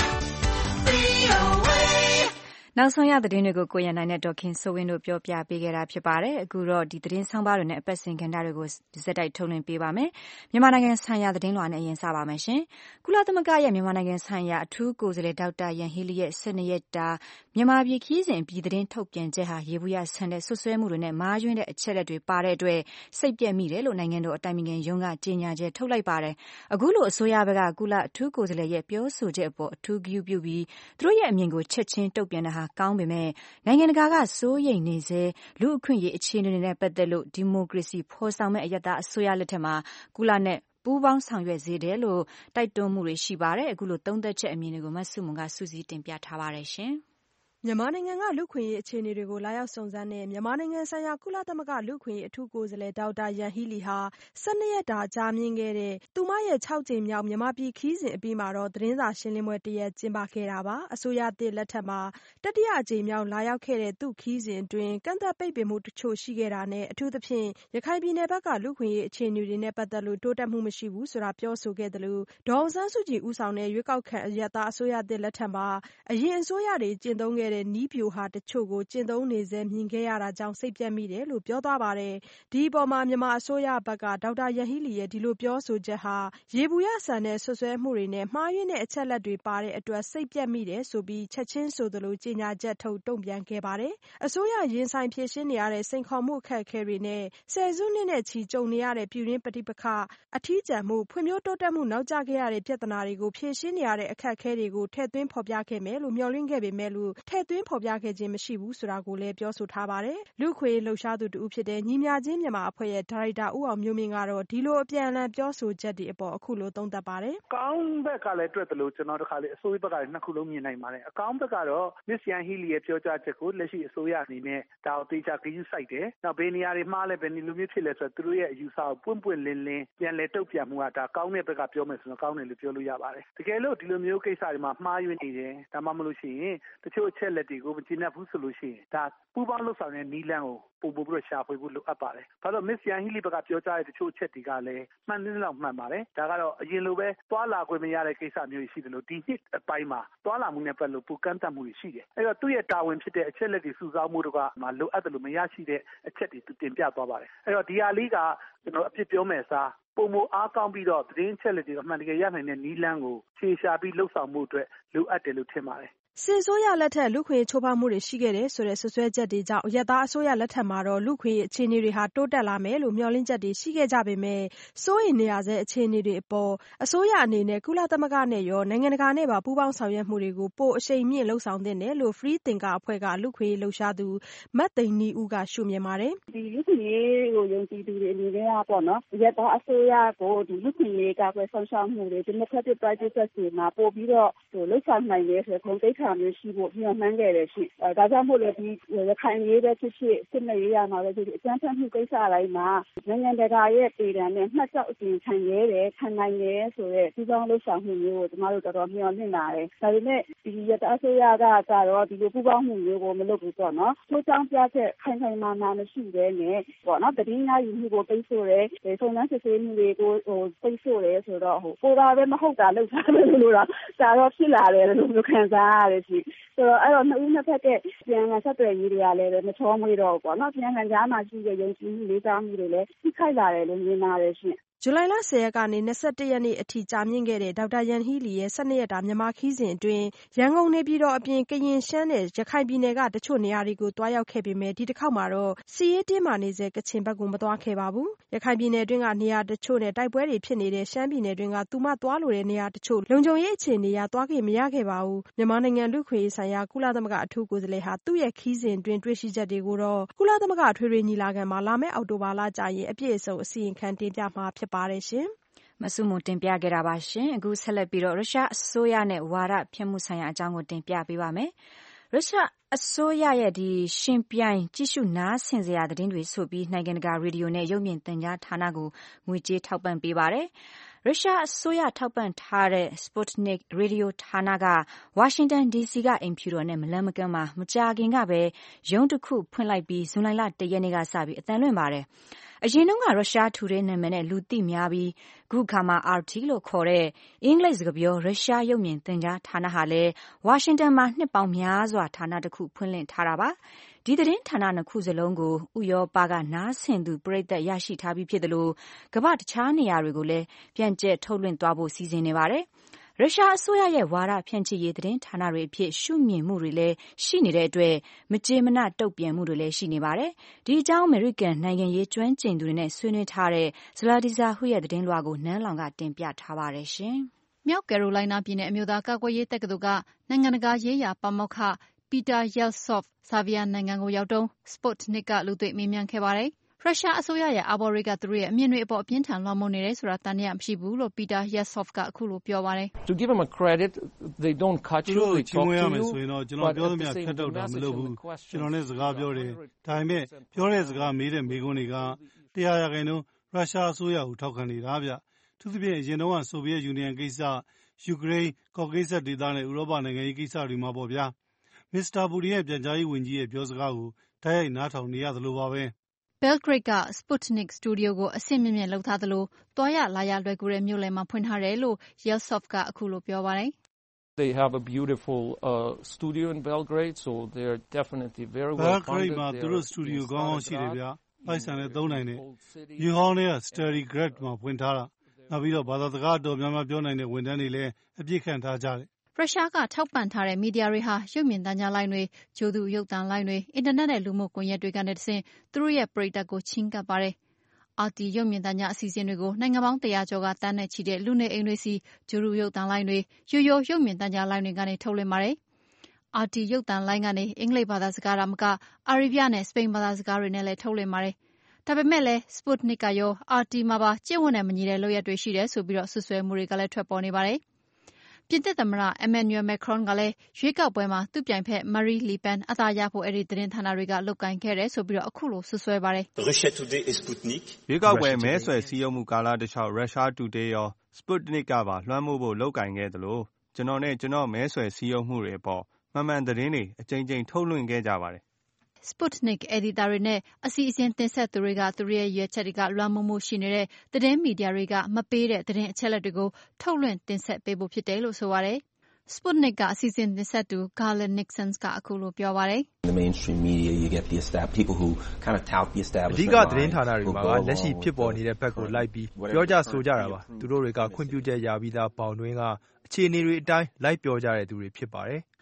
VOA. နောက်ဆုံးရသတင်းတွေကိုကိုရန်နိုင်နဲ့ဒေါ်ခင်စိုးဝင်းတို့ပြောပြပေးခဲ့တာဖြစ်ပါတယ်။အခုတော့ဒီသတင်းဆောင်ပါတွေနဲ့အပတ်စဉ်ကဏ္ဍတွေကိုဇက်တိုက်ထုတ်လွှင့်ပေးပါမယ်။မြန်မာနိုင်ငံဆိုင်ရာသတင်းလွှာနဲ့အရင်စပါမယ်ရှင်။ကုလသမဂ္ဂရဲ့မြန်မာနိုင်ငံဆိုင်ရာအထူးကိုယ်စားလှယ်ဒေါက်တာယန်ဟီလီရဲ့12 ရက်တာမြန်မာပြည်ခရီးစဉ်ပြည်သတင်းထုတ်ပြန်ချက်ဟာရေဘူးရဆန်တဲ့ဆွဆွဲမှုတွေနဲ့မားယွင်းတဲ့အချက်လက်တွေပါတဲ့အတွက်စိတ်ပြက်မိတယ်လို့နိုင်ငံတော်အတိုင်ပင်ခံရုံးကကြေညာချက်ထုတ်လိုက်ပါတယ်။အခုလိုအစိုးရဘက်ကကုလအထူးကိုယ်စားလှယ်ရဲ့ပြောဆိုချက်အပေါ်အထူးဂရုပြုပြီးသူတို့ရဲ့အမြင်ကိုချက်ချင်းတုံ့ပြန်တာဟာကောင်းပေမဲ့နိုင်ငံတကာကစိုးရိမ်နေဆဲလူ့အခွင့်အရေးအခြေအနေတွေနဲ့ပတ်သက်လို့ဒီမိုကရေစီဖော်ဆောင်မဲ့အရပ်သားအစိုးရလက်ထက်မှာကုလနဲ့ပူးပေါင်းဆောင်ရွက်စေတယ်လို့တိုက်တွန်းမှုတွေရှိပါတယ်။အခုလိုသုံးသက်ချက်အမြင်တွေကိုမဆုမွန်ကစုစည်းတင်ပြထားပါတယ်ရှင်။မြန်မာနိုင်ငံကလူ့အခွင့်အရေးအခြေအနေတွေကိုလာရောက်စုံစမ်းတဲ့မြန်မာနိုင်ငံဆိုင်ရာကုလသမဂ္ဂလူ့အခွင့်အရေးအထူးကိုယ်စားလှယ်ဒေါက်တာယန်ဟီလီဟာ12 ရက်တာကြာမြင့်ခဲ့တဲ့သူမရဲ့6 ကြိမ်မြောက်မြန်မာပြည်ခရီးစဉ်အပြီးမှာတော့သတင်းစာရှင်းလင်းပွဲတစ်ရပ်ကျင်းပခဲ့တာပါ။အစိုးရသစ်လက်ထက်မှာတတိယအကြိမ်မြောက်လာရောက်ခဲ့တဲ့သူ့ခရီးစဉ်အတွင်းကန့်သတ်ပိတ်ပင်မှုတချို့ရှိခဲ့တာနဲ့အထူးသဖြင့်ရခိုင်ပြည်နယ်ဘက်ကလူ့အခွင့်အရေးအခြေအနေတွေနဲ့ပတ်သက်လို့တိုးတက်မှုမရှိဘူးဆိုတာပြောဆိုခဲ့သလိုဒေါ်အောင်ဆန်းစုကြည်ဦးဆောင်တဲ့ရွေးကောက်ခံအရပ်သားအစိုးရသစ်လက်ထက်မှာအရင်အစိုးရတွေကျင့်သုံးခဲ့တဲ့နည်းဗျူဟာတချို့ကိုကျင့်သုံးနေဆဲမြင်ခဲ့ရတာကြောင့်စိတ်ပျက်မိတယ်လို့ပြောသွားပါတယ်။ဒီအပေါ်မှာမြန်မာအစိုးရဘက်ကဒေါက်တာယန်ဟီလီရဲ့ဒီလိုပြောဆိုချက်ဟာရေဘူးရဆန်တဲ့ဆွဆွဲမှုတွေနဲ့မှားယွင်းတဲ့အချက်လက်တွေပါတဲ့အတွက်စိတ်ပျက်မိတယ်ဆိုပြီးချက်ချင်းဆိုသလိုကြေညာချက်ထုတ်တုံ့ပြန်ခဲ့ပါတယ်။အစိုးရရင်ဆိုင်ဖြေရှင်းနေရတဲ့စိန်ခေါ်မှုအခက်အခဲတွေနဲ့ဆယ်စုနှစ်နဲ့ချီကြုံနေရတဲ့ပြည်တွင်းပဋိပက္ခအထီးကျန်မှုဖွံ့ဖြိုးတိုးတက်မှုနောက်ကျခဲ့ရတဲ့ပြဿနာတွေကိုဖြေရှင်းနေရတဲ့အခက်အခဲတွေကိုထည့်သွင်းဖော်ပြခဲ့မယ်လို့မျှော်လင့်ခဲ့ပေမဲ့လို့ထည့်သွင်းဖော်ပြခဲ့ခြင်းမရှိဘူးဆိုတာကိုလည်းပြောဆိုထားပါတယ်။လူ့အခွင့်အရေးလှုပ်ရှားသူတဦးဖြစ်တဲ့ညီမျှခြင်းမြန်မာအဖွဲ့ရဲ့ဒါရိုက်တာဦးအောင်မျိုးမင်းကတော့ဒီလိုအပြန်အလှန်ပြောဆိုချက်တွေအပေါ်အခုလိုသုံးသပ်ပါတယ်။ကောင်းဘက်ကလည်းတွေ့သလိုကျွန်တော်တို့ခါလေအစိုးရဘက်ကလည်းနှစ်ခုလုံးမြင်နိုင်ပါတယ်။အကောင်းဘက်ကတော့မစ္စယန်ဟီလီရဲ့ပြောကြားချက်ကိုလက်ရှိအစိုးရအနေနဲ့ဒါကိုသေချာဂရုစိုက်တယ်။နောက်ဘယ်နေရာတွေမှားလဲဘယ်လိုမျိုးဖြစ်လဲဆိုတော့သူတို့ရဲ့အယူဆကိုပွင့်လင်းလင်းပြန်လည်တုံ့ပြန်မှုကဒါကောင်းတဲ့ဘက်ကပြောမယ်ဆိုတော့ကောင်းတယ်လို့ပြောလို့ရပါတယ်။တကယ်လို့ဒီလိုမျိုးကိစ္စတွေမှာမှားယွင်းနေတယ်ဒါမှမဟုတ်ရှိရင်တချို့အချက်လက်တွေကိုမကျေနပ်ဘူးဆိုလို့ရှိရင်ဒါပူးပေါင်းလှုပ်ဆောင်တဲ့နီးလန်းကိုပို့ပြီးရှာဖွေဖို့လိုအပ်ပါတယ်။ဘာလို့မစ္စယန်ဟီလီဘက်ကပြောကြားတဲ့တချို့အချက်တွေကလည်းမှန်တယ်လို့မှန်ပါတယ်။ဒါကတော့အရင်လိုပဲသွားလာခွင့်မရတဲ့ကိစ္စမျိုးရှိတယ်လို့ဒီနှစ်အပိုင်းမှာသွားလာမှုနဲ့ပတ်လို့ပူကန့်တတ်မှုရှိတယ်။အဲ့တော့သူ့ရဲ့တာဝန်ဖြစ်တဲ့အချက်လက်တွေစုဆောင်းမှုတွေကမှလိုအပ်တယ်လို့မရရှိတဲ့အချက်တွေသူတင်ပြသွားပါတယ်။အဲ့တော့ဒီဟာလေးကကျွန်တော်အဖြစ်ပြောမယ်စားပုံမအားကောင်းပြီးတော့သတင်းချက်လက်တွေအမှန်တကယ်ရနိုင်တဲ့နီးလန်းကိုခြေရှာပြီးလှုပ်ဆောင်မှုအတွက်လိုအပ်တယ်လို့ထင်ပါတယ်စစ်အစိုးရလက်ထက်လူ့အခွင့်အရေးချိုးဖောက်မှုတွေရှိခဲ့တယ်ဆိုတဲ့စွပ်စွဲချက်တွေကြောင့်အရပ်သားအစိုးရလက်ထက်မှာတော့လူ့အခွင့်အရေးအခြေအနေတွေဟာတိုးတက်လာမယ်လို့မျှော်လင့်ချက်တွေရှိခဲ့ကြပေမဲ့စိုးရိမ်နေရဆဲအခြေအနေတွေအပေါ်အစိုးရအနေနဲ့ကုလသမဂ္ဂနဲ့ရောနိုင်ငံတကာနဲ့ပါပူးပေါင်းဆောင်ရွက်မှုတွေကိုပိုအရှိန်မြင့်လုပ်ဆောင်သင့်တယ်လို့ Free Thinker အဖွဲ့ကလူ့အခွင့်အရေးလှုပ်ရှားသူမသိန်းနီဦးကရှုမြင်ပါတယ်။ဒီလူ့အခွင့်အရေးကိုယုံကြည်သူတွေအနေနဲ့ပေါ့နော်အရပ်သားအစိုးရကိုဒီလူ့အခွင့်အရေးကာကွယ်ဆောင်ရှောက်မှုတွေ democratic practices တွေမှာပို့ပြီးတော့လှုပ်ဆောင်နိုင်တယ်ဆိုတဲ့ပုံသိက္ခာမျိုးရှိဖို့မျှော်မှန်းခဲ့တယ်ရှိ။ဒါကြောင့်မို့လို့ဒီရခိုင်ရေးပဲဖြစ်ဖြစ်စစ်နယ်ရေးရမှာပဲဖြစ်ဖြစ်အကြမ်းဖက်မှုကိစ္စတိုင်းမှာနိုင်ငံတကာရဲ့ပြည်ထောင်နဲ့မှတ်ချက်အပြင်ခံရဲတယ်ခံနိုင်တယ်ဆိုတဲ့ဒီကြောင့်လှုပ်ဆောင်မှုမျိုးကိုကျမတို့တော်တော်မျှော်လင့်လာတယ်။ဒါပေမဲ့ဒီရတဲ့အစိုးရကတော့ဒီလိုပူးပေါင်းမှုမျိုးကိုမလုပ်ဘူးပေါ့နော်။ထို့ကြောင့်ပြချက်ခိုင်ခိုင်မာမာမရှိဘဲနဲ့ပေါ့နော်တတိယယူမှုကိုပိတ်ဆို့တယ်။စုံစမ်းစစ်ဆေးမှုတွေကိုပိတ်ဆို့တယ်ဆိုတော့ကိုယ်ကပဲမဟုတ်တာလှုပ်ရှားတယ်လို့တော့ဒါတော့ဖြစ်လာတယ်လို့မျိုးခံစားရတယ်ရှိ။ဆိုတော့အဲ့တော့နှစ်ဦးနှစ်ဖက်ကပြန်လာဆက်သွယ်ရေးတွေကလည်းမချောမွေ့တော့ဘူးပေါ့နော်။ပြန်ခံကြားမှာရှိတဲ့ယုံကြည်မှုလေးစားမှုတွေလည်းထိခိုက်လာတယ်လို့မြင်ပါတယ်ရှင်။ဇူလိုင်လ 10 ရက်ကနေ 21 ရက်နေ့အထိကြာမြင့်ခဲ့တဲ့ဒေါက်တာယန်ဟီလီရဲ့12 ရက်တာမြန်မာခီးစဉ်အတွင်းရန်ကုန်နေပြည်တော်အပြင်ကရင်ရှမ်းနဲ့ရခိုင်ပြည်နယ်ကတချို့နေရာတွေကိုတွားရောက်ခဲ့ပေမဲ့ဒီတစ်ခေါက်မှာတော့စစ်ရေးတင်းမာနေဆဲကချင်ဘက်ကိုမသွားခဲ့ပါဘူး။ရခိုင်ပြည်နယ်အတွင်းကနေရာတချို့နဲ့တိုက်ပွဲတွေဖြစ်နေတဲ့ရှမ်းပြည်နယ်အတွင်းကသူမသွားလိုတဲ့နေရာတချို့လုံခြုံရေးအခြေအနေအရသွားခဲ့မရခဲ့ပါဘူး။မြန်မာနိုင်ငံလူ့အခွင့်အရေးဆိုင်ရာကုလသမဂ္ဂအထူးကိုယ်စားလှယ်ဟာသူ့ရဲ့ခီးစဉ်အတွင်းတွေ့ရှိချက်တွေကိုတော့ကုလသမဂ္ဂအထွေထွေညီလာခံမှာလာမယ့်အောက်တိုဘာလကျရင်အပြည့်အစုံအစီရင်ခံတင်ပြမှာဖြစ်ပါတယ်ရှင်။မဆုမွန်တင်ပြခဲ့တာပါရှင်။အခုဆက်လက်ပြီးတော့ရုရှားအစိုးရနဲ့ဝါဒဖြန့်မှုဆိုင်ရာအကြောင်းကိုတင်ပြပေးပါမယ်။ရုရှားအစိုးရရဲ့ရှင်ပြိုင်ကြည့်ရှုနားဆင်စရာသတင်းတွေဆိုပြီးနိုင်ငံတကာရေဒီယိုနဲ့ရုပ်မြင်သံကြားဌာနကိုငွေကြေးထောက်ပံ့ပေးပါတယ်။ရုရှားအစိုးရထောက်ပံ့ထားတဲ့ Sputnik ရေဒီယိုဌာနကဝါရှင်တန် DC ကအိမ်ဖြူတော်နဲ့မလှမ်းမကမ်းမှာမကြာခင်ကပဲရုံးတစ်ခုဖွင့်လိုက်ပြီးဇွန်လ 1 ရက်နေ့ကစပြီးအသံလွှင့်ပါတယ်။အရင်တုန်းကရုရှားထူတဲ့နာမည်နဲ့လူသိများပြီးခုခါမှာ RT လို့ခေါ်တဲ့အင်္ဂလိပ်စကားပြောရုရှားရုပ်မြင်သံကြားဌာနဟာလည်းဝါရှင်တန်မှာနှစ်ပေါင်းများစွာဌာနတစ်ခုဖွင့်လှစ်ထားတာပါ။ဒီသတင်းဌာနနှစ်ခုစလုံးကိုဥရောပကနားဆင်သူပရိသတ်ရရှိထားပြီးဖြစ်တယ်လို့ကမ္ဘာတခြားနေရာတွေကိုလည်းပြန့်ကျက်ထုတ်လွှင့်သွားဖို့စီစဉ်နေပါတယ်။ရုရှားအစိုးရရဲ့ဝါဒဖြန့်ချိရေးသတင်းဌာနတွေအဖြစ်ရှုမြင်မှုတွေလည်းရှိနေတဲ့အတွက်မကြေမနပ်တုံ့ပြန်မှုတွေလည်းရှိနေပါတယ်။ဒီအကြောင်းအမေရိကန်နိုင်ငံရေးကျွမ်းကျင်သူတွေနဲ့ဆွေးနွေးထားတဲ့ဇလာဒီဇာဟူရဲ့သတင်းလွှာကိုနန်းလောင်ကတင်ပြထားပါတယ်ရှင်။မြောက်ကယ်ရိုလိုင်းနာပြည်နယ်အမျိုးသားကာကွယ်ရေးတက္ကသိုလ်ကနိုင်ငံတကာရေးရာပါမောက္ခပီတာယယ်ဆော့ဖ်ဆာဗီယာနိုင်ငံကိုရောက်တုန်း Sputnik ကလူတွေ့မေးမြန်းခဲ့ပါတယ်။ရုရှားအစိုးရရဲ့အာဘော်တွေကသူတို့ရဲ့အမြင်တွေအပေါ်အပြင်းထန်လွှမ်းမိုးနေတယ်ဆိုတာသံသယမရှိဘူးလို့ပီတာယက်ဆော့ဖ်ကအခုလိုပြောပါတယ်။ To give them a credit, they don't cut you, they talk to you. ဆိုရင်တော့ကျွန်တော်ပြောသမျှဖြတ်တောက်တာမလုပ်ဘူး။ကျွန်တော်နဲ့စကားပြောတယ်။ဒါပေမဲ့ပြောတဲ့စကားမေးတဲ့မေးခွန်းတွေက100%ရုရှားအစိုးရကိုထောက်ခံနေတာဗျ။သူသဖြင့်အရင်တုန်းကဆိုဗီယက်ယူနီယံကိစ္စ၊ယူကရိန်း၊ကော်ကိစ္စဒေသနဲ့ဥရောပနိုင်ငံရေးကိစ္စတွေမှာပေါ့ဗျာ။မစ္စတာပူတင်ရဲ့ပြန်ကြားရေးဝန်ကြီးရဲ့ပြောစကားကိုတိုက်ရိုက်နားထောင်နေရသလိုပါပဲ။ Belgrade က Sputnik စတူဒီယိုကိုအဆင့်မြင့်မြင့်လုပ်ထားသလိုသွားရလာရလွယ်ကူတဲ့မြို့လယ်မှာဖွင့်ထားတယ်လို့ Yeltsov ကအခုလိုပြောပါတယ်။ They have a beautiful studio in Belgrade, so they're definitely very well funded. Belgrade မှာသူတို့စတူဒီယိုကောင်းကောင်းရှိတယ်ဗျ။ပိုက်ဆံလည်းသုံးနိုင်တယ်။မြို့ဟောင်းတွေက Starigrad မှာဖွင့်ထားတာ။နောက်ပြီးတော့ဘာသာစကားအတော်များများပြောနိုင်တဲ့ဝန်ထမ်းတွေလည်းအပြည့်ခံထားကြတယ်။ရုရှားကထောက်ပံ့ထားတဲ့မီဒီယာတွေဟာရုပ်မြင်သံကြားလိုင်းတွေ၊ဂြိုဟ်တုရုပ်သံလိုင်းတွေ၊အင်တာနက်နဲ့လူမှုကွန်ရက်တွေကနေတဆင့်သူတို့ရဲ့ပရိသတ်ကိုချဉ်းကပ်ပါတယ်။ RT ရုပ်မြင်သံကြားအစီအစဉ်တွေကိုနိုင်ငံပေါင်း100ကျော်ကသန်းနဲ့ချီတဲ့လူနေအိမ်တွေဆီဂြိုဟ်တုရုပ်သံလိုင်းတွေ၊ရိုးရိုးရုပ်မြင်သံကြားလိုင်းတွေကနေထုတ်လွှင့်ပါတယ်။ RT ရုပ်သံလိုင်းကနေအင်္ဂလိပ်ဘာသာစကားသာမကအာရေဗျနဲ့စပိန်ဘာသာစကားတွေနဲ့လည်းထုတ်လွှင့်ပါတယ်။ဒါပေမဲ့လည်း Sputnik ကရော RT မှာပါကျင့်ဝတ်နဲ့မညီတဲ့လုပ်ရပ်တွေရှိတယ်ဆိုပြီးစွပ်စွဲမှုတွေကလည်းထွက်ပေါ်နေပါတယ်။ပြင်သစ်သမ္မတ Emmanuel Macron ကလည်းရွေးကောက်ပွဲမှာသူ့ပြိုင်ဖက် Marine Le Pen အသာရဖို့အဲဒီသတင်းဌာနတွေကလုပ်ကိုင်ခဲ့တယ်ဆိုပြီးအခုလိုစွပ်စွဲပါတယ်။ Russia Today et Sputnik ရွေးကောက်ပွဲမဲဆွယ်စည်းရုံးမှုကာလတစ်လျှောက် Russia Today ရော Sputnik ကပါလွှမ်းမိုးဖို့လုပ်ကိုင်ခဲ့သလိုကျွန်တော်နဲ့ကျွန်တော်မဲဆွယ်စည်းရုံးမှုတွေအပေါ်မှန်သတင်းတွေအကြိမ်ကြိမ်ထုတ်လွှင့်ခဲ့ကြပါတယ်။ Sputnik အယ်ဒီတာတွေနဲ့အစီအစဉ်တင်ဆက်သူတွေကသူတို့ရဲ့ရည်ရွယ်ချက်တွေကလွှမ်းမိုးမှုရှိနေတဲ့သတင်းမီဒီယာတွေကမပေးတဲ့သတင်းအချက်အလက်တွေကိုထုတ်လွှင့်တင်ဆက်ပေးဖို့ဖြစ်တယ်လို့ဆိုပါတယ်။ Sputnik ကအစီအစဉ်တင်ဆက်သူ Garland Nixon ကအခုလိုပြောပါတယ်။အဓိကသတင်းဌာနတွေမှာလက်ရှိဖြစ်ပေါ်နေတဲ့ဘက်ကိုလိုက်ပြီးပြောကြဆိုကြတာပါ။သူတို့တွေကခွင့်ပြုချက်ရပြီးသားဘောင်တွင်းကအခြေအနေတွေအတိုင်းလိုက်ပြောကြတဲ့သူတွေဖြစ်ပါတယ်။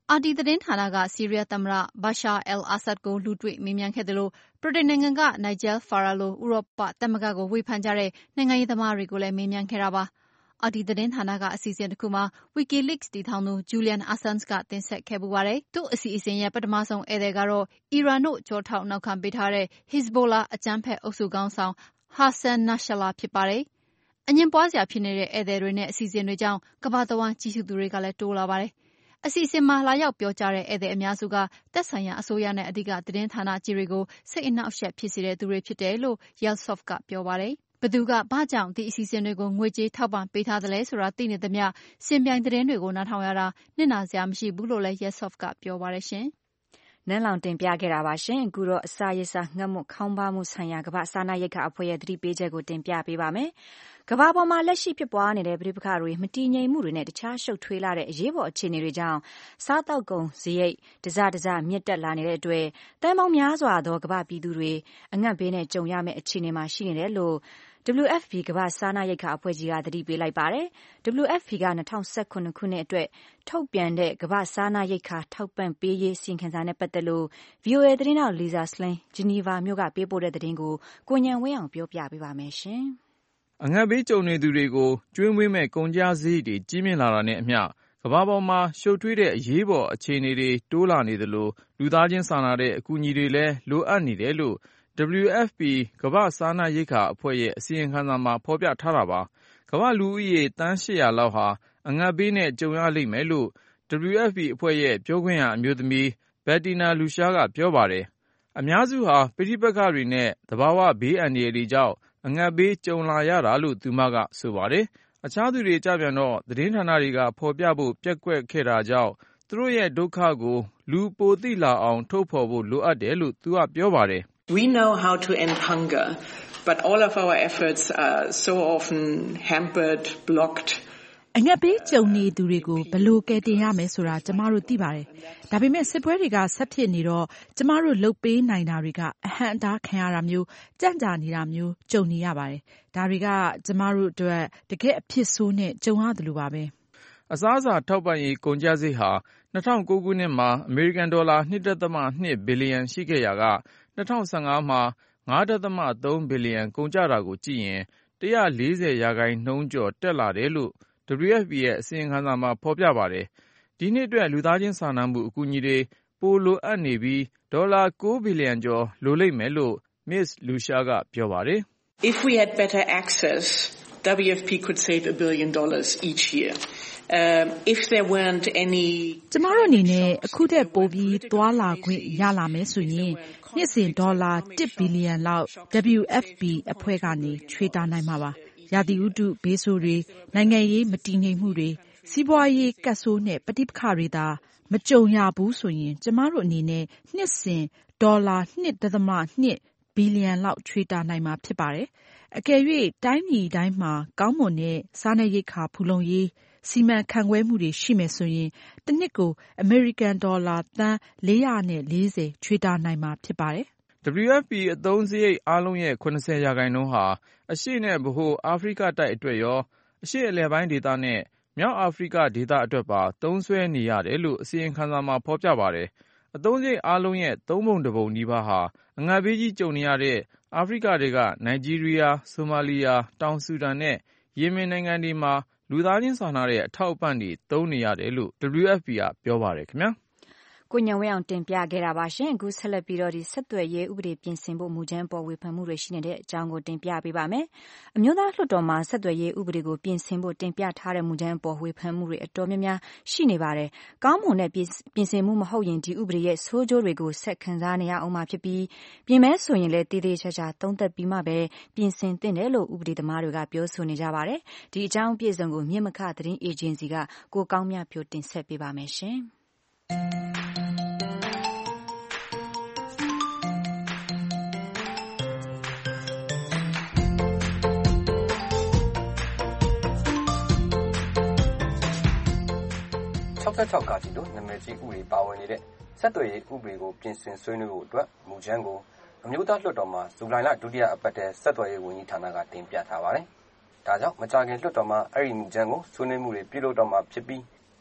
RT သတင်းဌာနကဆီးရီးယားသမ္မတ Bashar al-Assad ကိုလူတွေ့မေးမြန်းခဲ့သလိုဗြိတိန်နိုင်ငံက Nigel Farage လိုဥရောပသမဂ္ဂကိုဝေဖန်ကြတဲ့နိုင်ငံရေးသမားတွေကိုလည်းမေးမြန်းခဲ့တာပါ။ RT သတင်းဌာနကအစီအစဉ်တစ်ခုမှာ WikiLeaks တည်ထောင်သူ Julian Assange ကတင်ဆက်ခဲ့ဖူးပါတယ်။သူ့အစီအစဉ်ရဲ့ပထမဆုံးဧည့်သည်ကတော့အီရန်တို့ကြောထောက်နောက်ခံပေးထားတဲ့ Hezbollah အကြမ်းဖက်အုပ်စုခေါင်းဆောင် Hassan Nasrallah ဖြစ်ပါတယ်။အငြင်းပွားစရာဖြစ်နေတဲ့ဧည့်သည်တွေနဲ့အစီအစဉ်တွေကြောင့်ကမ္ဘာတဝှမ်းကြည့်ရှုသူတွေကလည်းတိုးလာပါတယ်။အစီအစဉ်မှာလာရောက်ပြောကြားတဲ့ဧည့်သည်အများစုကသက်ဆိုင်ရာအစိုးရနဲ့အဓိကသတင်းဌာနကြီးတွေကိုစိတ်အနှောက်အယှက်ဖြစ်စေတဲ့သူတွေဖြစ်တယ်လို့ Yeltsov ကပြောပါတယ်။ဘယ်သူကဘာကြောင့်ဒီအစီအစဉ်တွေကိုငွေကြေးထောက်ပံ့ပေးထားသလဲဆိုတာသိနေသမျှစင်ပြိုင်သတင်းတွေကိုနားထောင်ရတာနစ်နာစရာမရှိဘူးလို့လည်း Yeltsov ကပြောပါတယ်ရှင်။နန်းလောင်တင်ပြခဲ့တာပါရှင်။အခုတော့အစာရေစာငတ်မွတ်ခေါင်းပါးမှုဆိုင်ရာကမ္ဘာစားနပ်ရိက္ခာအဖွဲ့ရဲ့သတိပေးချက်ကိုတင်ပြပေးပါမယ်။ကမ္ဘာပေါ်မှာလက်ရှိဖြစ်ပွားနေတဲ့ပဋိပက္ခတွေမတည်ငြိမ်မှုတွေနဲ့တခြားရှုပ်ထွေးလာတဲ့အရေးပေါ်အခြေအနေတွေကြောင့်စားတောက်ကုန်စရိတ်တစမြင့်တက်လာနေတဲ့အတွက်တန်ပေါင်းများစွာသောကမ္ဘာပြည်သူတွေအငတ်ဘေးနဲ့ကြုံရမယ့်အခြေအနေမှာရှိနေတယ်လို့WFP ကမ္ဘာစားနပ်ရိက္ခာအဖွဲ့ကြီးကသတိပေးလိုက်ပါတယ်။ WFP က2019ခုနှစ်အတွက်ထုတ်ပြန်တဲ့ကမ္ဘာစားနပ်ရိက္ခာထောက်ပံ့ပေးရေးစီရင်ခံစာနဲ့ပတ်သက်လို့ VOA သတင်းထောက် Lisa Schlein ဂျနီဗာမြို့ကပေးပို့တဲ့သတင်းကိုကိုဉာဏ်ဝင်းအောင်ပြောပြပေးပါမယ်ရှင်။အငတ်ဘေးကြုံနေသူတွေကိုကျွေးမွေးမဲ့ကုန်ကျစရိတ်တွေကြီးမြင့်လာတာနဲ့အမျှကမ္ဘာပေါ်မှာရှုပ်ထွေးတဲ့အရေးပေါ်အခြေအနေတွေတိုးလာနေသလိုလူသားချင်းစာနာတဲ့အကူအညီတွေလည်းလိုအပ်နေတယ်လို့WFP ကမ္ဘာစားနပ်ရိက္ခာအဖွဲ့ရဲ့အစီရင်ခံစာမှာဖော်ပြထားတာပါ။ကမ္ဘာလူဦးရေသန်း800လောက်ဟာအငတ်ဘေးနဲ့ကြုံရလိမ့်မယ်လို့ WFP အဖွဲ့ရဲ့ပြောခွင့်ရအမျိုးသမီး Bettina Lucia ကပြောပါတယ်။အများစုဟာပဋိပက္ခတွေနဲ့သဘာဝဘေးအန္တရာယ်တွေကြောင့်အငတ်ဘေးကြုံလာရတာလို့သူမကဆိုပါတယ်။အခြားသူတွေကြပြန်တော့သတင်းဌာနတွေကဖော်ပြဖို့ပျက်ကွက်ခဲ့တာကြောင့်သူတို့ရဲ့ဒုက္ခကိုလူပိုသိလာအောင်ထုတ်ဖော်ဖို့လိုအပ်တယ်လို့သူကပြောပါတယ်။ We know how to end hunger, but all of our efforts are so often hampered, blocked. အငတ်ဘေးကြုံနေသူတွေကိုဘယ်လိုကယ်တင်ရမယ်ဆိုတာကျမတို့သိပါတယ်။ဒါပေမဲ့စစ်ပွဲတွေကဆက်ဖြစ်နေတော့ကျမတို့လုပ်ပေးနိုင်တာတွေကအဟန့်အတားခံရတာမျိုးကြန့်ကြာနေတာမျိုးကြုံနေရပါတယ်။ဒါတွေကကျမတို့အတွက်တကယ့်အဖြစ်ဆိုးနဲ့ကြုံရတယ်လို့ပါပဲ။အစားအစာထောက်ပံ့ရေးကုန်ကျစရိတ်ဟာ2009ခုနှစ်မှာအမေရိကန်ဒေါ်လာ 2.2 ဘီလီယံရှိခဲ့ရာက2015မှာ 5.3 ဘီလီယံကုန်ကျတာကိုကြည့်ရင်140% ကျော်တက်လာတယ်လို့WFP ရဲ့အစီရင်ခံစာမှာဖော်ပြပါတယ်။ဒီနှစ်အတွက်လူသားချင်းစာနာမှုအကူအညီတွေပိုလိုအပ်နေပြီးဒေါ်လာ9ဘီလီယံကျော်လိုလိမ့်မယ်လို့ Ms. Lucia ကပြောပါတယ်။ If we had better access, WFP could save $1 billion each year. If there weren't any ကျမတို့အနေနဲ့အခုထက်ပိုပြီးသွားလာခွင့်ရလာမယ်ဆိုရင်နှစ်စဉ်ဒေါ်လာ1ဘီလီယံလောက် WFP အဖွဲ့ကနေချွေတာနိုင်မှာပါ။ရာသီဥတုဘေးဆိုးတွေနိုင်ငံရေးမတည်ငြိမ်မှုတွေစီးပွားရေးကပ်ဆိုးနဲ့ပဋိပက္ခတွေသာမကြုံရဘူးဆိုရင်ကျမတို့အနေနဲ့နှစ်စဉ်ဒေါ်လာ 2.2 ဘီလီယံလောက်ချွေတာနိုင်မှာဖြစ်ပါတယ်။အကယ်၍တိုင်းပြည်တိုင်းမှာကောင်းမွန်တဲ့စားနပ်ရိက္ခာဖူလုံရေးစီမံခန့်ခွဲမှုတွေရှိမယ်ဆိုရင်တစ်နှစ်ကိုအမေရိကန်ဒေါ်လာသန်း440ချွေတာနိုင်မှာဖြစ်ပါတယ်။ WFP အသုံးစရိတ်အားလုံးရဲ့ 70% ဟာအရှေ့နဲ့ဗဟိုအာဖရိကတိုက်အတွက်ရောအရှေ့အလယ်ပိုင်းဒေသနဲ့မြောက်အာဖရိကဒေသအတွက်ပါသုံးစွဲနေရတယ်လို့အစီရင်ခံစာမှာဖော်ပြပါတယ်။အသုံးစရိတ်အားလုံးရဲ့3ပုံ1ပုံနီးပါးဟာအငတ်ဘေးကြီးကြုံနေရတဲ့အာဖရိကတွေကနိုင်ဂျီးရီးယား၊ဆိုမာလီယာ၊တောင်ဆူဒန်နဲ့ယီမင်နိုင်ငံတွေမှာလူသားချင်းစာနာတဲ့အထောက်အပံ့တွေသုံးနေရတယ်လို့ WFP ကပြောပါတယ်ခင်ဗျာ။ကိုဉာဏ်ဝင်းအောင်တင်ပြခဲ့တာပါရှင်။အခုဆက်လက်ပြီးတော့ဆက်သွယ်ရေးဥပဒေပြင်ဆင်ဖို့မူကြမ်းပေါ်ဝေဖန်မှုတွေရှိနေတဲ့အကြောင်းကိုတင်ပြပေးပါမယ်။အမျိုးသားလွှတ်တော်မှာဆက်သွယ်ရေးဥပဒေကိုပြင်ဆင်ဖို့တင်ပြထားတဲ့မူကြမ်းပေါ်ဝေဖန်မှုတွေအတော်များများရှိနေပါတယ်။ကောင်းမွန်တဲ့ပြင်ဆင်မှုမဟုတ်ရင်ဒီဥပဒေရဲ့ဆိုးကျိုးတွေကိုဆက်ခံစားနေရအောင်မှာဖြစ်ပြီးပြင်မဲဆိုရင်လည်းတည်တည်ချာချာသုံးသပ်ပြီးမှပဲပြင်ဆင်သင့်တယ်လို့ဥပဒေသမားတွေကပြောဆိုနေကြပါတယ်။ဒီအကြောင်းအပြည့်အစုံကိုမြင့်မခသတင်းအေဂျင်စီကကိုကောင်းမြတ်ဖြိုတင်ဆက်ပေးပါမယ်ရှင်။ 66ကကြီးလို့နာမည်ကြီးဥပဒေပါဝင်နေတဲ့ဆက်သွယ်ရေးဥပဒေကိုပြင်ဆင်ဆွေးနွေးဖို့အတွက်မူကြမ်းကိုအမျိုးသားလွှတ်တော်မှာဇူလိုင်လဒုတိယအပတ်ထဲဆက်သွယ်ရေးဝန်ကြီးဌာနကတင်ပြထားပါတယ်။ဒါကြောင့်မကြာခင်လွှတ်တော်မှာအဲ့ဒီမူကြမ်းကိုဆွေးနွေးမှုတွေပြုလုပ်တော့မှာဖြစ်ပြီးဒီ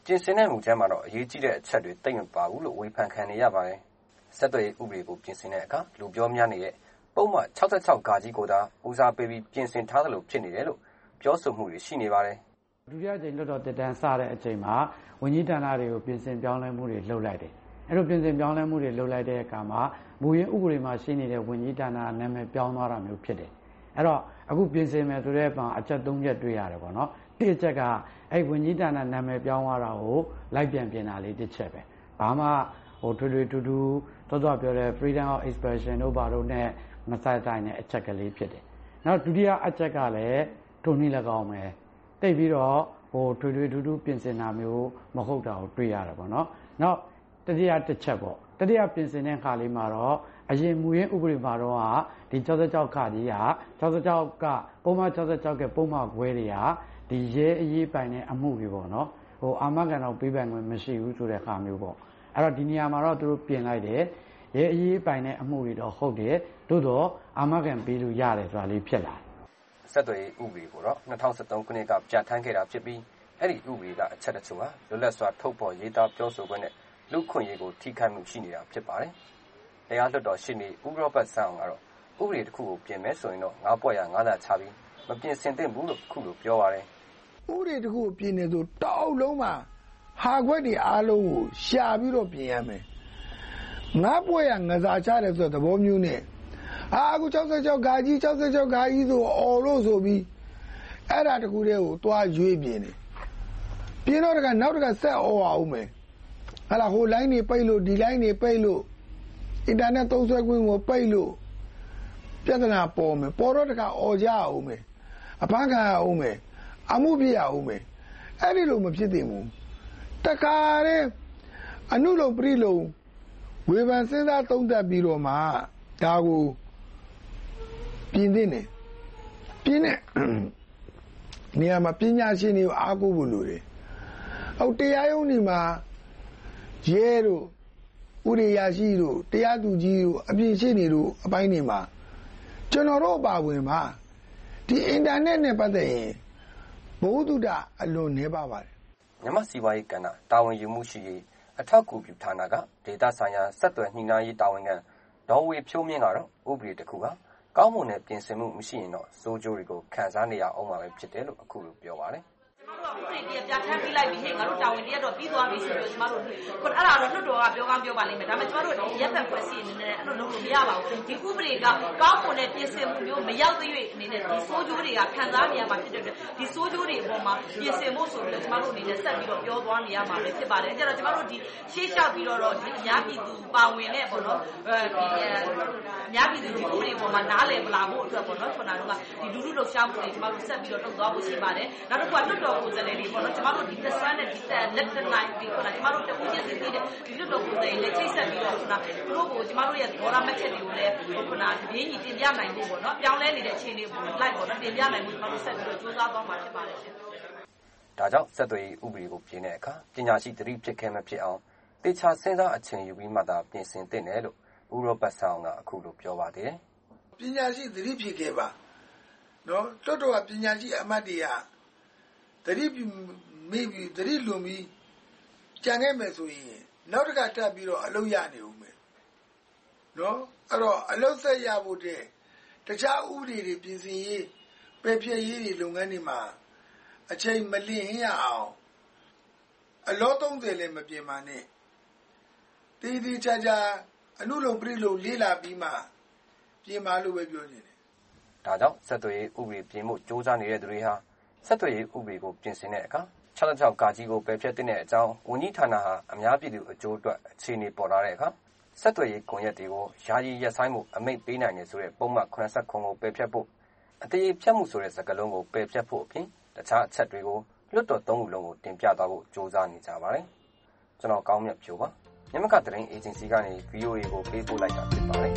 ပြင်ဆင်တဲ့မူကြမ်းမှာတော့အရေးကြီးတဲ့အချက်တွေသိမ့်မပါဘူးလို့ဝေဖန်ခံနေရပါတယ်။ဆက်သွယ်ရေးဥပဒေကိုပြင်ဆင်တဲ့အခါလူပြောများနေတဲ့ပုံမှန်66ကာကြီးကိုသာဦးစားပေးပြီးပြင်ဆင်ထားသလိုဖြစ်နေတယ်လို့ပြောဆိုမှုတွေရှိနေပါတယ်။ဒုတိယကြိမ်လွှတ်တော်တက်တန်းစတဲ့အချိန်မှာဝန်ကြီးဌာနတွေကိုပြင်ဆင်ပြောင်းလဲမှုတွေလုပ်လိုက်တယ်။အဲ့လိုပြင်ဆင်ပြောင်းလဲမှုတွေလုပ်လိုက်တဲ့အခါမှာမူရင်းဥပဒေမှာရှိနေတဲ့ဝန်ကြီးဌာနနာမည်ပြောင်းသွားတာမျိုးဖြစ်တယ်။အဲ့တော့အခုပြင်ဆင်မယ်ဆိုတဲ့အချက်3ချက်တွေ့ရတယ်ပေါ့နော်။တစ်ချက်ကအဲ့ဝန်ကြီးဌာနနာမည်ပြောင်းသွားတာကိုလိုက်ပြန်ပြင်တာလေးတစ်ချက်ပဲ။ဘာမှထွေထွေထူးထူးတော်ပြောတဲ့ freedom of expression တို့ဘာလို့နဲ့မဆိုင်တဲ့အချက်ကလေးဖြစ်တယ်။နောက်ဒုတိယအချက်ကလည်းထုံနည်း၎င်းပဲတိတ်ပြီးတော့ထွေထွေထူးထူးပြင်ဆင်တာမျိုးမဟုတ်တာကိုတွေ့ရတယ်ပေါ့နော်။နောက်တတိယတစ်ချက်ပေါ့တတိယပြင်ဆင်တဲ့ခါလေးမှာတော့အရင်မူရင်းဥပဒေမှာတော့ဒီ66ခါကြီးက66ကပုံမှန်66ကပုံမှန်ခွဲတွေကဒီရဲအရေးပိုင်တဲ့အမှုတွေပေါ့နော်အာမခံတော့ပေးပိုင်ခွင့်မရှိဘူးဆိုတဲ့ခါမျိုးပေါ့အဲ့တော့ဒီနေရာမှာတော့သူတို့ပြင်လိုက်တယ်ရဲအရေးပိုင်တဲ့အမှုတွေတော့ဟုတ်တယ်သို့တော့အာမခံပေးလို့ရတယ်ဆိုတာလေးဖြစ်လာတယ်ဆက်သွယ်ရေးဥပဒေကိုတော့2013ခုနှစ်ကပြဋ္ဌာန်းခဲ့တာဖြစ်ပြီးအဲ့ဒီဥပဒေကအချက်တချို့ဟာလွတ်လပ်စွာထုတ်ဖော်ရေးသားပြောဆိုခွင့်နဲ့လူခွင့်ရေးကိုထိခိုက်မှုရှိနေတာဖြစ်ပါတယ်။တရားလွှတ်တော်ရှေ့နေဦးရောဘတ်ဆန်းအောင်ကတော့ဥပဒေတစ်ခုကိုပြင်မယ်ဆိုရင်တော့9ပွက်ရ9သာချပြီးမပြင်ဆင်သင့်ဘူးလို့ခုလိုပြောပါတယ်။ဥပဒေတစ်ခုကိုပြင်နေဆိုတောက်လုံးမှာဟာခွက်တွေအားလုံးကိုရှာပြီးတော့ပြင်ရမယ်။9ပွက်ရ9သာချတယ်ဆိုတဲ့သဘောမျိုးနဲ့အခု66ဂါကြီး66ဂါကြီးဆိုအော်လို့ဆိုပြီးအဲ့ဒါတခုတည်းကိုတွားရွေးပြင်တယ်။ပြင်တော့တကနောက်တကဆက်အော်အောင်မယ်။ဟလာဟိုလိုင်းနေပိတ်လို့ဒီလိုင်းနေပိတ်လို့အင်တာနက်သုံးစွဲခွင့်ကိုပိတ်လို့ပြဿနာပေါ်မယ်ပေါ်တော့တခါអော်ကြအောင်မယ်အဖမ်းခံအောင်မယ်အမှုပြရအောင်မယ်အဲ့ဒီလိုမဖြစ်သင့်ဘူးတခါတည်းအနုလုံပရိလုံဝေဖန်စဉ်းစားသုံးသပ်ပြီးတော့မှဒါကိုပြင်သင့်တယ်ပြင်တဲ့နေရာမှာပညာရှင်တွေကိုအားကိုးဖို့လိုတယ်ဟုတ်တရားရုံးဒီမှာရဲတို့ဥရိယာရှိတို့တရားသူကြီးတို့အပြင်ရှိနေတို့အပိုင်းနေမှာကျွန်တော်တို့ပါဝင်မှာဒီအင်တာနက်နဲ့ပတ်သက်ရင်ဘုဒ္ဓအလွန်နေပါပါတယ်မြန်မာစီးပွားရေးကဏ္ဍတာဝန်ယူမှုရှိရေးအထောက်အကူပြုဌာနကဒေတာဆိုင်ရာဆက်သွယ်ညှိနှိုင်းရေးတာဝန်ခံဒေါ်ဝေဖြိုးမြင့်ကတော့ဥပဒေတစ်ခုကကောင်းမွန်တဲ့ပြင်ဆင်မှုမရှိရင်တော့စိုးကျိုးတွေကိုခံစားနေရအောင်မှာပဲဖြစ်တယ်လို့အခုလိုပြောပါတယ်ဥပဒေပြဋ္ဌာန်းပြီးလိုက်ပြီဟဲ့ငါတို့တာဝန်တရက်တော့ပြီးသွားပြီဆိုတော့ကျမတို့အဲ့ဒါတော့လွှတ်တော်ကပြောကောင်းပြောပါလိမ့်မယ်ဒါပေမဲ့ကျမတို့ဒီရက်သက်ဖွဲ့စည်းအနေနဲ့အဲ့လိုလုပ်လို့မရပါဘူးဒီဥပဒေကကောင်းမွန်တဲ့ပြင်ဆင်မှုမျိုးမရောက်သေး၍အနေနဲ့ဒီစိုးကျိုးတွေကခံစားနေရမှာဖြစ်တဲ့အတွက်ဒီစိုးကျိုးတွေအပေါ်မှာပြင်ဆင်ဖို့ဆိုပြီးတော့ကျမတို့အနေနဲ့ဆက်ပြီးတော့ပြောသွားနေရမှာပဲဖြစ်ပါတယ်အဲ့တော့ကျမတို့ဒီရှေ့လျှောက်ပြီးတော့ဒီအများပြည်သူပါဝင်တဲ့ပေါ့နော်ဒီအများပြည်သူဒီဥပဒေပေါ်မှာနားလည်မလာဖို့အတွက်ပေါ့နော်ထွန်းတာတို့ကဒီလူလူလှုပ်ရှားမှုတွေကျမတို့ဆက်ပြီးတော့လုပ်သွားဖို့ရှိပါတယ်နောက်တစ်ခုကလွှတ်တော်ကိုယ်စားလှယ်တွေပေါ့နော်ကျမတို့ဒီသက်ဆိုင်တဲ့ဒီလက်ထက်နိုင်ပြီးတော့ကျမတို့တခုချင်းစီပြီးတဲ့ဒီလွတ်တော်ကိုယ်တိုင်လက်ချိတ်ဆက်ပြီးတော့ခုနသူတို့ကိုကျမတို့ရဲ့ဘောရမက်ချက်တွေကိုလည်းခုနဒီရင်းကြီးတင်ပြနိုင်ဖို့ပေါ့နော်ပြောင်းလဲနေတဲ့အခြေအနေကိုလိုက်ပေါ့နော်တင်ပြနိုင်ဖို့ကျမတို့ဆက်ပြီးတော့ကြိုးစားသွားမှာဖြစ်ပါတယ်ရှင်ဒါကြောင့်ဆက်သွယ်ရေးဥပဒေကိုပြင်တဲ့အခါပညာရှိသတိဖြစ်ခဲ့မဖြစ်အောင်တေချာစဉ်းစားအချိန်ယူပြီးမှသာပြင်ဆင်သင့်တယ်လို့ဦးရောဘတ်ဆောင်ကအခုလိုပြောပါသေးတယ်ပညာရှိသတိဖြစ်ခဲ့ပါနော်တွတ်တော့ပညာရှိအမတ်တွေကသတိမိပြီးသတိလွန်ပြီးကြံခဲ့မယ်ဆိုရင်နောက်တစ်ခါထပ်ပြီးတော့အလုပ်ရနေဦးမယ်နော်အဲ့တော့အလုပ်ဆက်ရဖို့တဲ့တခြားဥပဒေတွေပြင်ဆင်ရေးပယ်ဖျက်ရေးတွေလုပ်ငန်းတွေမှာအချိန်မလင့်ရအောင်အလော30လည်းမပြင်ပါနဲ့တည်တည်ချာချာအနုလုံပြိလုံလေးလာပြီးမှပြင်ပါလို့ပဲပြောနေတယ်ဒါကြောင့်ဆက်သွယ်ရေးဥပဒေပြင်ဖို့စ조사နေတဲ့သူတွေဟာဆက်သွယ်ရေးဥပဒေကိုပြင်ဆင်တဲ့အခါ66ကာကြီးကိုပယ်ဖျက်တဲ့အကြောင်းဝန်ကြီးဌာနဟာအများပြည်သူအကျိုးအတွက်အခြေအနေပေါ်လာတဲ့အခါဆက်သွယ်ရေးကွန်ရက်တွေကိုယာယီရပ်ဆိုင်းမှုအမိန့်ပေးနိုင်တယ်ဆိုတဲ့ပုံမှန်89ကိုပယ်ဖျက်ဖို့အတရေဖြတ်မှုဆိုတဲ့စကားလုံးကိုပယ်ဖျက်ဖို့အပြင်တခြားအချက်တွေကိုလွှတ်တော်3ခုလုံးကိုတင်ပြသွားဖို့စ조사နေကြပါတယ်ကျွန်တော်ကောင်းမြတ်ဖြိုးပါမြန်မာကသတင်းအေဂျင်စီကနေ VOA ကိုပေးပို့လိုက်တာဖြစ်ပါတယ်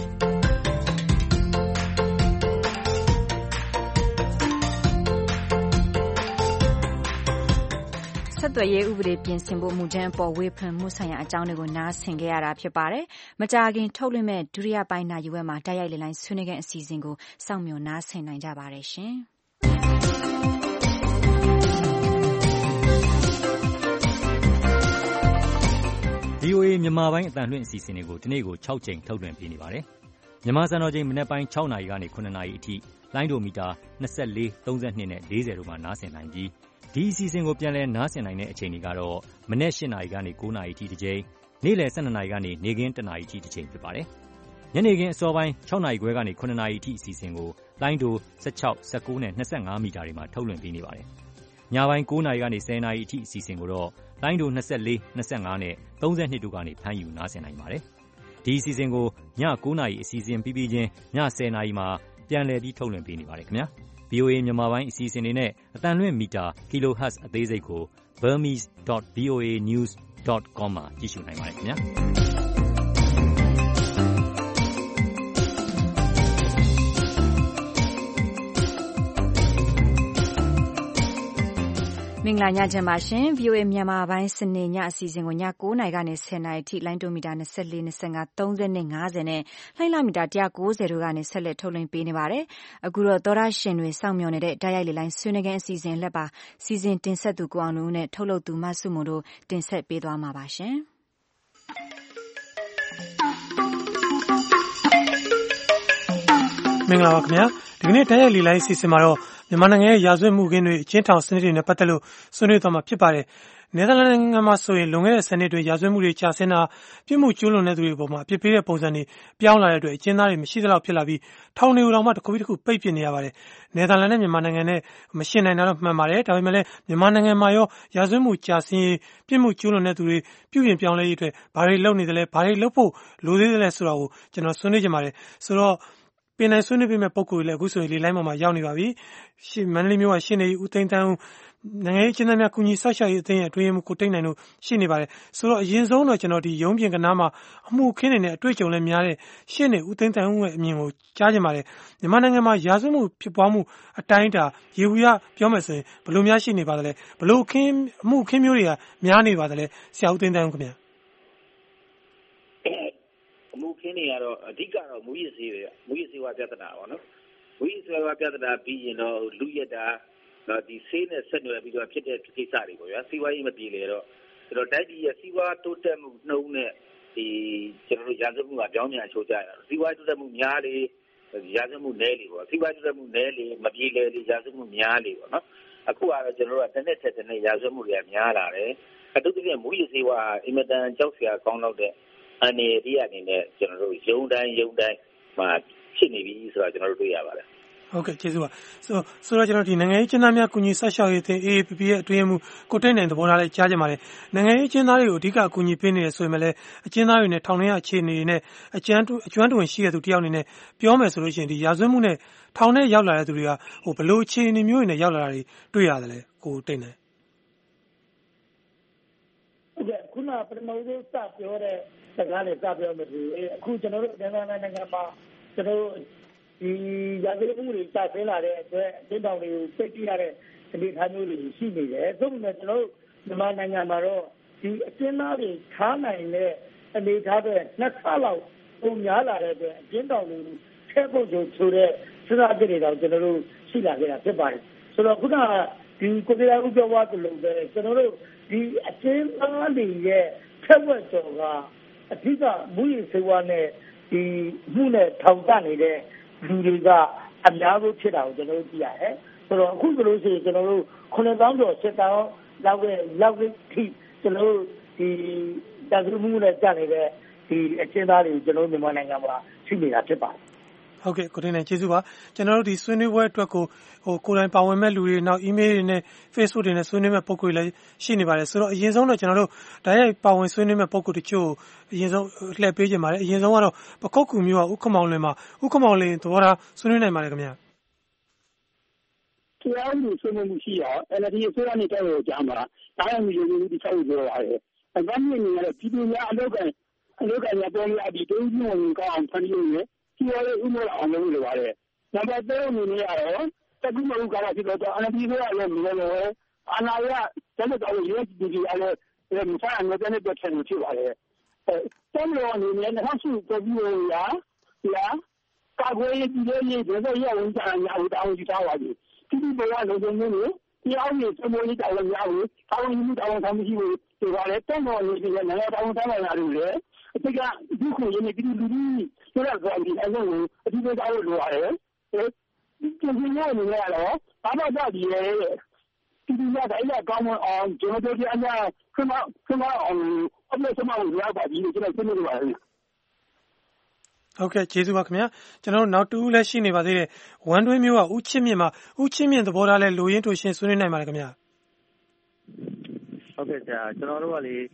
ဆက်သွယ်ရေးဥပဒေပြင်ဆင်ဖို့မူကြမ်းအပေါ်ဝေဖန်မှုဆိုင်ရာအကြောင်းတွေကိုနားဆင်ခဲ့ရတာဖြစ်ပါတယ်။မကြာခင်ထုတ်လွှင့်မဲ့ဒုတိယပိုင်းနာရီဝက်မှာတိုက်ရိုက်လေလိုင်းဆွေးနွေးခန်းအစီအစဉ်ကိုစောင့်မျှော်နားဆင်နိုင်ကြပါတယ်ရှင်။မြန်မာပိုင်းအသံလွှင့်အစီအစဉ်တွေကိုဒီနေ့ကို6ကြိမ်ထုတ်လွှင့်ပေးနေပါတယ်။မြန်မာစံတော်ချိန်မနက်ပိုင်း6နာရီကနေ9နာရီအထိလိုင်းဒိုမီတာ24 32နဲ့40တို့မှာနားဆင်နိုင်ပြီးဒီအစီအစဉ်ကိုပြန်လည်နားဆင်နိုင်တဲ့အချိန်တွေကတော့မနက်8နာရီကနေ9နာရီအထိတစ်ကြိမ်နေ့လယ်12နာရီကနေနေ့ခင်း1နာရီအထိတစ်ချိန်ဖြစ်ပါတယ်။ညနေခင်းအစောပိုင်း6နာရီခွဲကနေ9နာရီအထိအစီအစဉ်ကိုလိုင်းဒို16 19နဲ့25မီတာတွေမှာထုတ်လွှင့်ပေးနေပါတယ်။ညပိုင်း9နာရီကနေ10နာရီအထိအစီအစဉ်ကိုတော့လိုင်းဒို24 25နဲ့32တို့ကနေဖမ်းယူနားဆင်နိုင်ပါတယ်။ဒီအစီအစဉ်ကိုည9နာရီအစီအစဉ်ပြီးပြီးချင်းည10နာရီမှာပြန်လည်ပြီးထုတ်လွှင့်ပေးနေပါတယ်ခင်ဗျာ။ VOA မြန်မာပိုင်းအစီအစဉ်တွေနဲ့အသံလွှင့်မီတာ kilohertz အသေးစိတ်ကို burmese.voanews.com မှာကြည့်ရှုနိုင်ပါတယ်ခင်ဗျာ။မင်္ဂလာညချမ်းပါရှင် VOA မြန်မာပိုင်းစနေညအစီအစဉ်ကိုည9နာရီကနေ10နာရီအထိလိုင်းဒိုမီတာ24 25 30နဲ့50နဲ့လှိုင်းလမီတာ190တို့ကနေဆက်လက်ထုတ်လွှင့်ပေးနေပါတယ်။အခုတော့သောရရှင်တွေစောင့်မျှော်နေတဲ့ဓာတ်ရိုက်လေလိုင်းဆွေးနွေးခန်းအစီအစဉ်လက်ပါစီစဉ်တင်ဆက်သူကိုအောင်တို့နဲ့ထုတ်လုပ်သူမဆုမွန်တို့တင်ဆက်ပေးသွားမှာပါရှင်။မင်္ဂလာပါခင်ဗျာဒီကနေ့ဓာတ်ရိုက်လေလိုင်းအစီအစဉ်မှာတော့မြန်မာနိုင်ငံရဲ့ရာဇဝတ်မှုခင်းတွေအကျဉ်းထောင်စနစ်တွေနဲ့ပတ်သက်လို့ဆွေးနွေးသွားမှာဖြစ်ပါတယ်။နယ်သာလန်နိုင်ငံမှာဆိုရင်လွန်ခဲ့တဲ့စနစ်တွေရာဇဝတ်မှုတွေကြာဆင်းတာပြစ်မှုကျူးလွန်တဲ့သူတွေအပေါ်မှာအပြစ်ပေးတဲ့ပုံစံတွေပြောင်းလာတဲ့အတွက်အကျဉ်းသားတွေမရှိသလောက်ဖြစ်လာပြီးထောင်တွေကိုတော့မှတစ်ခုပြီးတစ်ခုပိတ်ပစ်နေရပါတယ်။နယ်သာလန်နဲ့မြန်မာနိုင်ငံနဲ့မရှင်းနိုင်တာတော့မှန်ပါတယ်။ဒါပေမဲ့လည်းမြန်မာနိုင်ငံမှာရောရာဇဝတ်မှုကြာဆင်းရေးပြစ်မှုကျူးလွန်တဲ့သူတွေပြုပြင်ပြောင်းလဲရေးအတွက်ဘာတွေလုပ်နေသလဲဘာတွေလုပ်ဖို့လိုသေးသလဲဆိုတာကိုကျွန်တော်ဆွေးနွေးကြပါတယ်။ဆိုတော့ပင်နိုင်ဆွေးနွေးပေးမဲ့ပုံကိုယ်တွေလည်းအခုဆိုရင်လေလိုင်းပေါ်မှာရောက်နေပါပြီ။ရှင်းမန္တလေးမြို့ကရှင်းနေဦးသိန်းတန်းဦးနိုင်ငံရေးကျင်းသားများကုညီဆောက်ရှောက်ရေးအသင်းရဲ့အတွင်းရေးမှူးကိုတိတ်နိုင်တို့ရှိနေပါတယ်ဆိုတော့အရင်ဆုံးတော့ကျွန်တော်ဒီရုံးပြင်ကနားမှာအမှုခင်းနေတဲ့အတွေ့အကြုံလည်းများတဲ့ရှင်းနေဦးသိန်းတန်းဦးရဲ့အမြင်ကိုကြားကြပါတယ်မြန်မာနိုင်ငံမှာရာဇဝတ်မှုဖြစ်ပွားမှုအတိုင်းအတာရေဝူရပြောမယ်ဆိုရင်ဘယ်လိုများရှိနေပါသလဲဘယ်လိုခင်းအမှုခင်းမျိုးတွေကများနေပါသလဲဆရာဦးသိန်းတန်းဦးခင်ဗျာအမှုခင်းတွေကတော့အဓိကတော့မူရစ်စေးဝါပြဿနာပေါ့နော်မူရစ်စေးဝါပြဿနာပြီးရင်တော့လူရက်တာဒီဆေးနဲ့ဆက်နွယ်ပြီးတော့ဖြစ်တဲ့ကိစ္စတွေပေါ့ဗျာစီးပွားရေးမပြေလေတော့ဆိုတော့တိုက်ပြည်ရဲ့စီးပွားတိုးတက်မှုနှုန်းနဲ့ဒီကျွန်တော်တို့ရာဇဝတ်မှုကပြောင်းပြန်ချိုးကြရတာစီးပွားတိုးတက်မှုများလေရာဇဝတ်မှုနည်းလေပေါ့စီးပွားတိုးတက်မှုနည်းလေမပြေလေလေရာဇဝတ်မှုများလေပေါ့နော်အခုကတော့ကျွန်တော်တို့ကတစ်နှစ်ထက်တစ်နှစ်ရာဇဝတ်မှုတွေကများလာတယ်အထူးသဖြင့်မူရစ်စေးဝါအင်မတန်ကြောက်စရာကောင်းတော့တဲ့အနေဒီအနေနဲ့ကျွန်တော်တို့ရုံတိုင်းမှာဖြစ်နေပြီဆိုတာကျွန်တော်တို့တွေ့ရပါတယ်ဟုတ်ကဲ့ကျေးဇူးပါဆိုတော့ကျွန်တော်ဒီနိုင်ငံရေးကျင်းသားများကုညီဆောက်ရှောက်ရေးအသင်း AAPP ရဲ့အတွင်းရေးမှူးကိုတိတ်နိုင်သဘောထားလေးကြားကြပါတယ်နိုင်ငံရေးကျင်းသားတွေကိုအဓိကအကူအညီပေးနေရဆိုရင်လည်းအကျဉ်းသားတွေနဲ့ထောင်ထဲကအခြေအနေတွေနဲ့အကျွမ်းတဝင်ရှိတဲ့သူတယောက်အနေနဲ့ပြောမယ်ဆိုလို့ရှိရင်ဒီရာဇဝတ်မှုနဲ့ထောင်ထဲရောက်လာတဲ့သူတွေကဘယ်လိုအခြေအနေမျိုးတွေနဲ့ရောက်လာတာတွေတွေ့ရတယ်လဲကိုတိတ်နိုင်ဟုတ်ကဲ့ခုနပထမဆုံးစပြောတဲ့စကားလေးစပြောမယ်ဆိုအခုကျွန်တော်တို့နိုင်ငံမှာကျွန်တော်တို့ဒီရာဇဝတ်မှုတွေကြာဆင်းလာတဲ့အတွက်အကျဉ်းထောင်တွေကိုပိတ်ပြရတဲ့အနေအထားမျိုးတွေရှိနေတယ်။သို့ပေမဲ့ကျွန်တော်တို့မြန်မာနိုင်ငံမှာတော့ဒီအကျဉ်းသားတွေထားနိုင်တဲ့အနေအထားတွေနှစ်ဆလောက်ပုံများလာတဲ့အတွက်အကျဉ်းထောင်တွေထည့်ဖို့ဆိုတဲ့စဉ်းစားချက်တွေတော့ကျွန်တော်တို့ရှိလာခဲ့တာဖြစ်ပါတယ်။ဆိုတော့ခုနကဒီကိုပြလာဦးပြောသွားသလိုပဲကျွန်တော်တို့ဒီအကျဉ်းသားတွေရဲ့ထက်ဝက်ကျော်ကအဓိကမူရင်းစေဝါနဲ့ဒီမှုနဲ့ထောင်ကျနေတဲ့လူတွေကအများဆုံးဖြစ်တာကိုကျွန်တော်တို့သိရတယ်။ဆိုတော့အခုဆိုလို့ရှိရင်ကျွန်တော်တို့9000ကျော်7000လောက်ထိကျွန်တော်တို့ဒီတာဂရုမှုနဲ့ကြာနေတဲ့ဒီအကျဉ်းသားတွေကျွန်တော်တို့မြန်မာနိုင်ငံမှာရှိနေတာဖြစ်ပါတယ်။ဟုတ်ကဲ့ကိုတင်နိုင်ကျေးဇူးပါကျွန်တော်တို့ဒီဆွေးနွေးပွဲအတွက်ကိုကိုယ်တိုင်ပါဝင်မဲ့လူတွေနောက် email တွေနဲ့ Facebook တွေနဲ့ဆွေးနွေးမဲ့ပုံကိုယ်လည်းရှိနေပါတယ်ဆိုတော့အရင်ဆုံးတော့ကျွန်တော်တို့ဓာတ်ရိုက်ပါဝင်ဆွေးနွေးမဲ့ပုံကိုယ်တချို့အရင်ဆုံးလှည့်ပေးကြပါတယ်အရင်ဆုံးကတော့ပခုတ်ကူမျိုးကဥက္ကမောင်လင်းမှာဥက္ကမောင်လင်းသဘောထားဆွေးနွေးနိုင်ပါတယ်ခင်ဗျာတရားဥပဒေစိုးမိုးမှုရှိရ LD အစိုးရနဲ့တိုက်ရိုက်ကြားမှာတားရမှုယူမှုတိကျဖို့ပြောရတယ်။အကန့်အသတ်တွေနဲ့ပြည်သူများအလုပ်ကံရပေါ်ရပြီးတိုးပြီးဝင်ကောင်းအောင်ဖန်တီးလို့ဒီလိုဥမအောင်လုပ်လို့ရတယ်။နံပါတ်3အနေနဲ့ကတော့တက္ကသိုလ်ကာလဖြစ်တော့ LD ကလည်းမလို့အာဏာရတက်တော့ရုပ်ဒီအလည်းမဆိုင်တဲ့တဲ့တဲ့ချက်ဖြစ်ပါတယ်။တော်တော်အနေနဲ့2008ကိုပြီးရကာကွယ်ရေးပြည်ရေးဒေသရဝန်ကြီးများကိုတောင်းကြထားပါပြီ။ဒီဘဝလုံခြုံမှုကိုတရားဥပဒေစိုးမိုးရေးတာဝန်များကိုတာဝန်ယူမှုတာဝန်ဆောင်မှုရှိဖို့ဆိုပါလေတောင်းတော်ရေးတဲ့နိုင်ငံတော်ဝန်ထမ်းတွေလည်းအတိတ်ကဒီခုရင်းနေပြည်သူလူထုဆိုတော့ဒီအရင်ကအဒီလိုသားလို့လိုရတယ်ကျင်းနေနေတော့ဘာမှမကြည့်ရဲဒီလိုကလည်းကောင်းအောင်ကျွန်တော်တို့အများခဏအောင်အမေစမလို့ရပါပြီကျွန်တော်သိနေပါတယ်ဟုတ်ကဲ့ကျေးဇူးပါခင်ဗျာကျွန်တော်နောက်တူလည်းရှိနေပါသေးတယ်ဝမ်တွင်းမျိုးကဦးချစ်မြင့်မှာဦးချစ်မြင့်သဘောထားလဲလိုရင်းတို့ရှင်းဆွေးနွေးနိုင်ပါတယ်ခင်ဗျာဟုတ်ကဲ့ဆရာကျွန်တော်တို့ကလေ